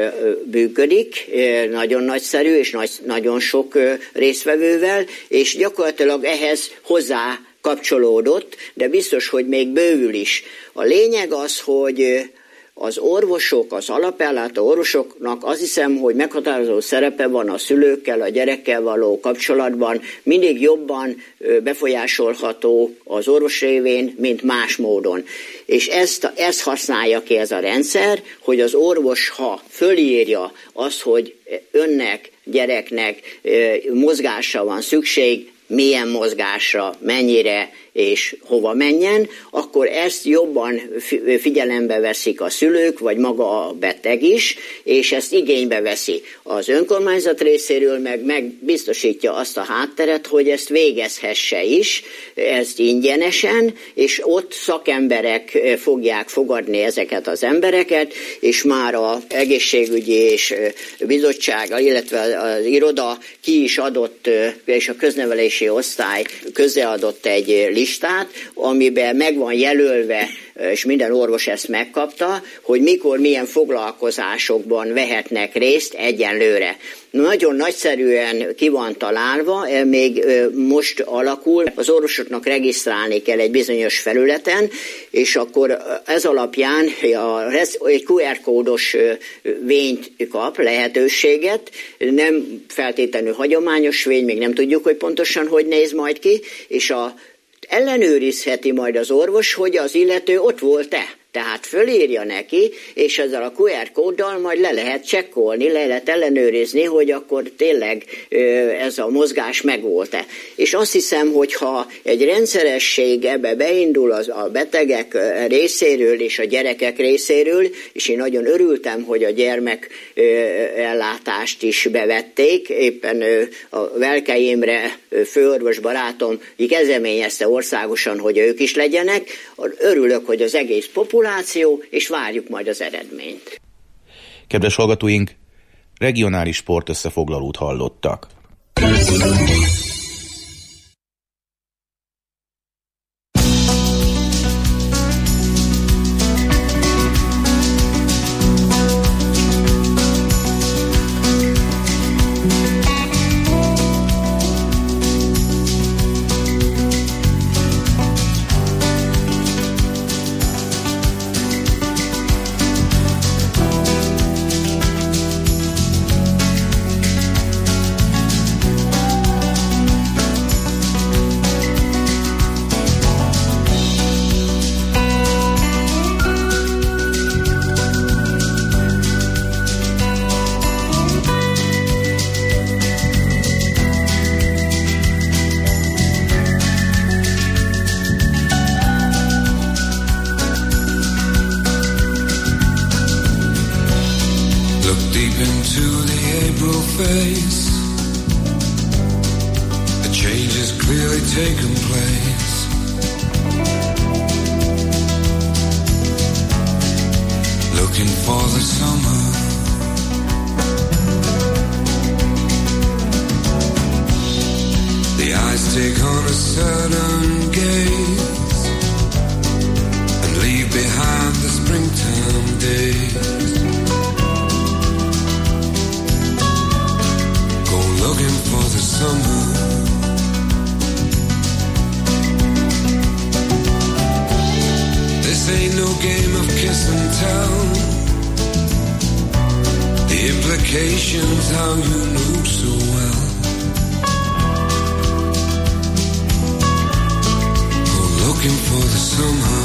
működik, nagyon nagyszerű és nagyon sok résztvevővel, és gyakorlatilag ehhez hozzá kapcsolódott, de biztos, hogy még bővül is. A lényeg az, hogy az orvosok, az alapellátó orvosoknak azt hiszem, hogy meghatározó szerepe van a szülőkkel, a gyerekkel való kapcsolatban, mindig jobban befolyásolható az orvos révén, mint más módon. És ezt használja ki ez a rendszer, hogy az orvos, ha fölírja azt, hogy önnek, gyereknek mozgásra van szükség, milyen mozgásra, mennyire és hova menjen, akkor ezt jobban figyelembe veszik a szülők, vagy maga a beteg is, és ezt igénybe veszi az önkormányzat részéről, meg biztosítja azt a hátteret, hogy ezt végezhesse is, ezt ingyenesen, és ott szakemberek fogják fogadni ezeket az embereket, és már az egészségügyi és bizottság, illetve az iroda ki is adott, és a köznevelési osztály közreadott egy listát, amiben meg van jelölve, és minden orvos ezt megkapta, hogy mikor, milyen foglalkozásokban vehetnek részt egyenlőre. Nagyon nagyszerűen ki van találva, még most alakul, az orvosoknak regisztrálni kell egy bizonyos felületen, és akkor ez alapján egy QR kódos vényt kap, lehetőséget, nem feltétlenül hagyományos vény, még nem tudjuk, hogy pontosan hogy néz majd ki, és ellenőrizheti majd az orvos, hogy az illető ott volt-e. Tehát fölírja neki, és ezzel a QR kóddal majd le lehet csekkolni, le lehet ellenőrizni, hogy akkor tényleg ez a mozgás megvolt-e. És azt hiszem, hogy ha egy rendszeresség ebbe beindul a betegek részéről és a gyerekek részéről, és én nagyon örültem, hogy a gyermek ellátást is bevették, éppen a Velkei Imre főorvos barátom kezdeményezte országosan, hogy ők is legyenek. Örülök, hogy az egész populáció, és várjuk majd az eredményt. Kedves hallgatóink, regionális sportösszefoglalót hallottak. Take on a certain gaze and leave behind the springtime days. Go looking for the summer. This ain't no game of kiss and tell. The implications how you know so well. Go looking for the summer.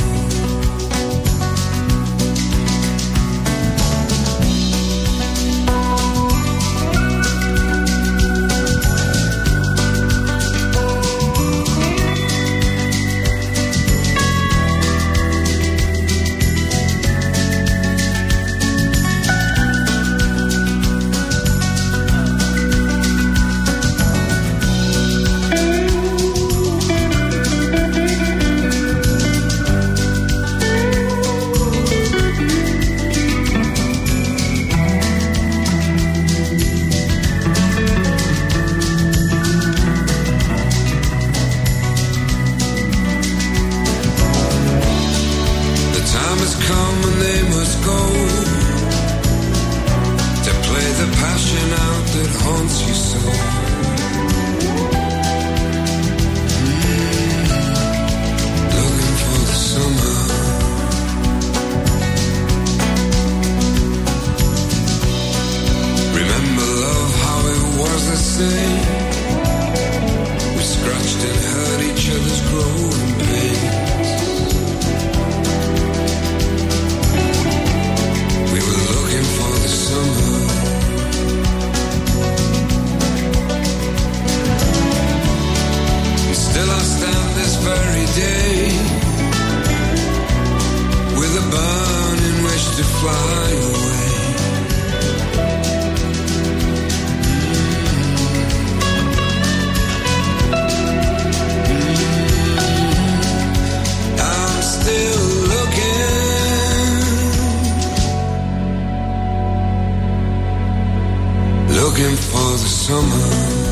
Looking for the summer.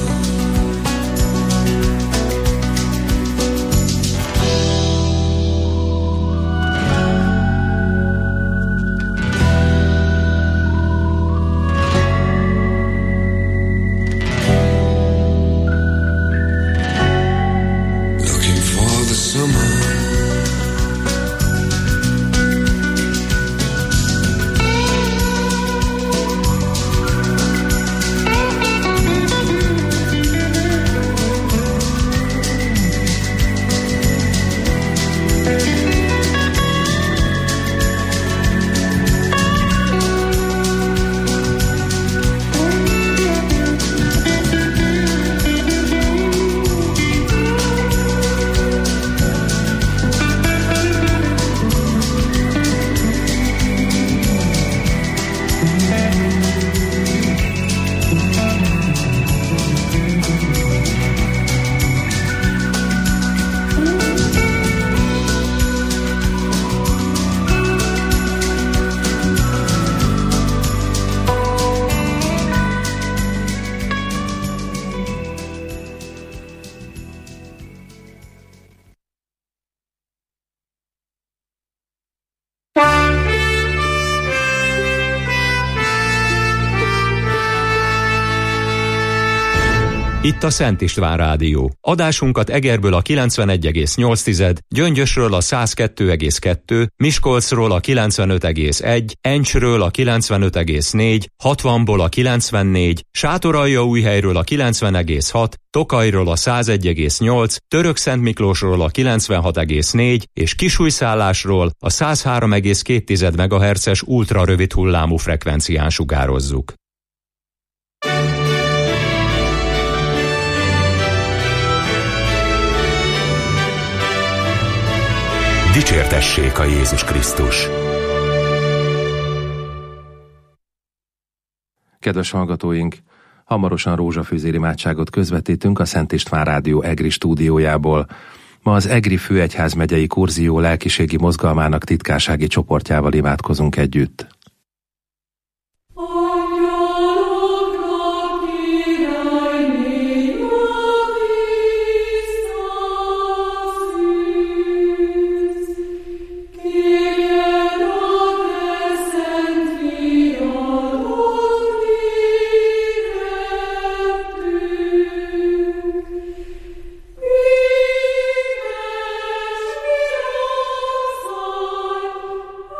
Itt a Szent István Rádió. Adásunkat Egerből a 91,8, Gyöngyösről a 102,2, Miskolcról a 95,1, Encsről a 95,4, 60-ból a 94, Sátoraljaújhelyről a 90,6, Tokajról a 101,8, Törökszentmiklósról a 96,4 és Kisújszállásról a 103,2 MHz-es ultrarövid hullámú frekvencián sugározzuk. Dicsértessék a Jézus Krisztus! Kedves hallgatóink, hamarosan rózsafűzér imádságot közvetítünk a Szent István Rádió Egri stúdiójából. Ma az Egri Főegyházmegyei Kurzió lelkiségi mozgalmának titkársági csoportjával imádkozunk együtt.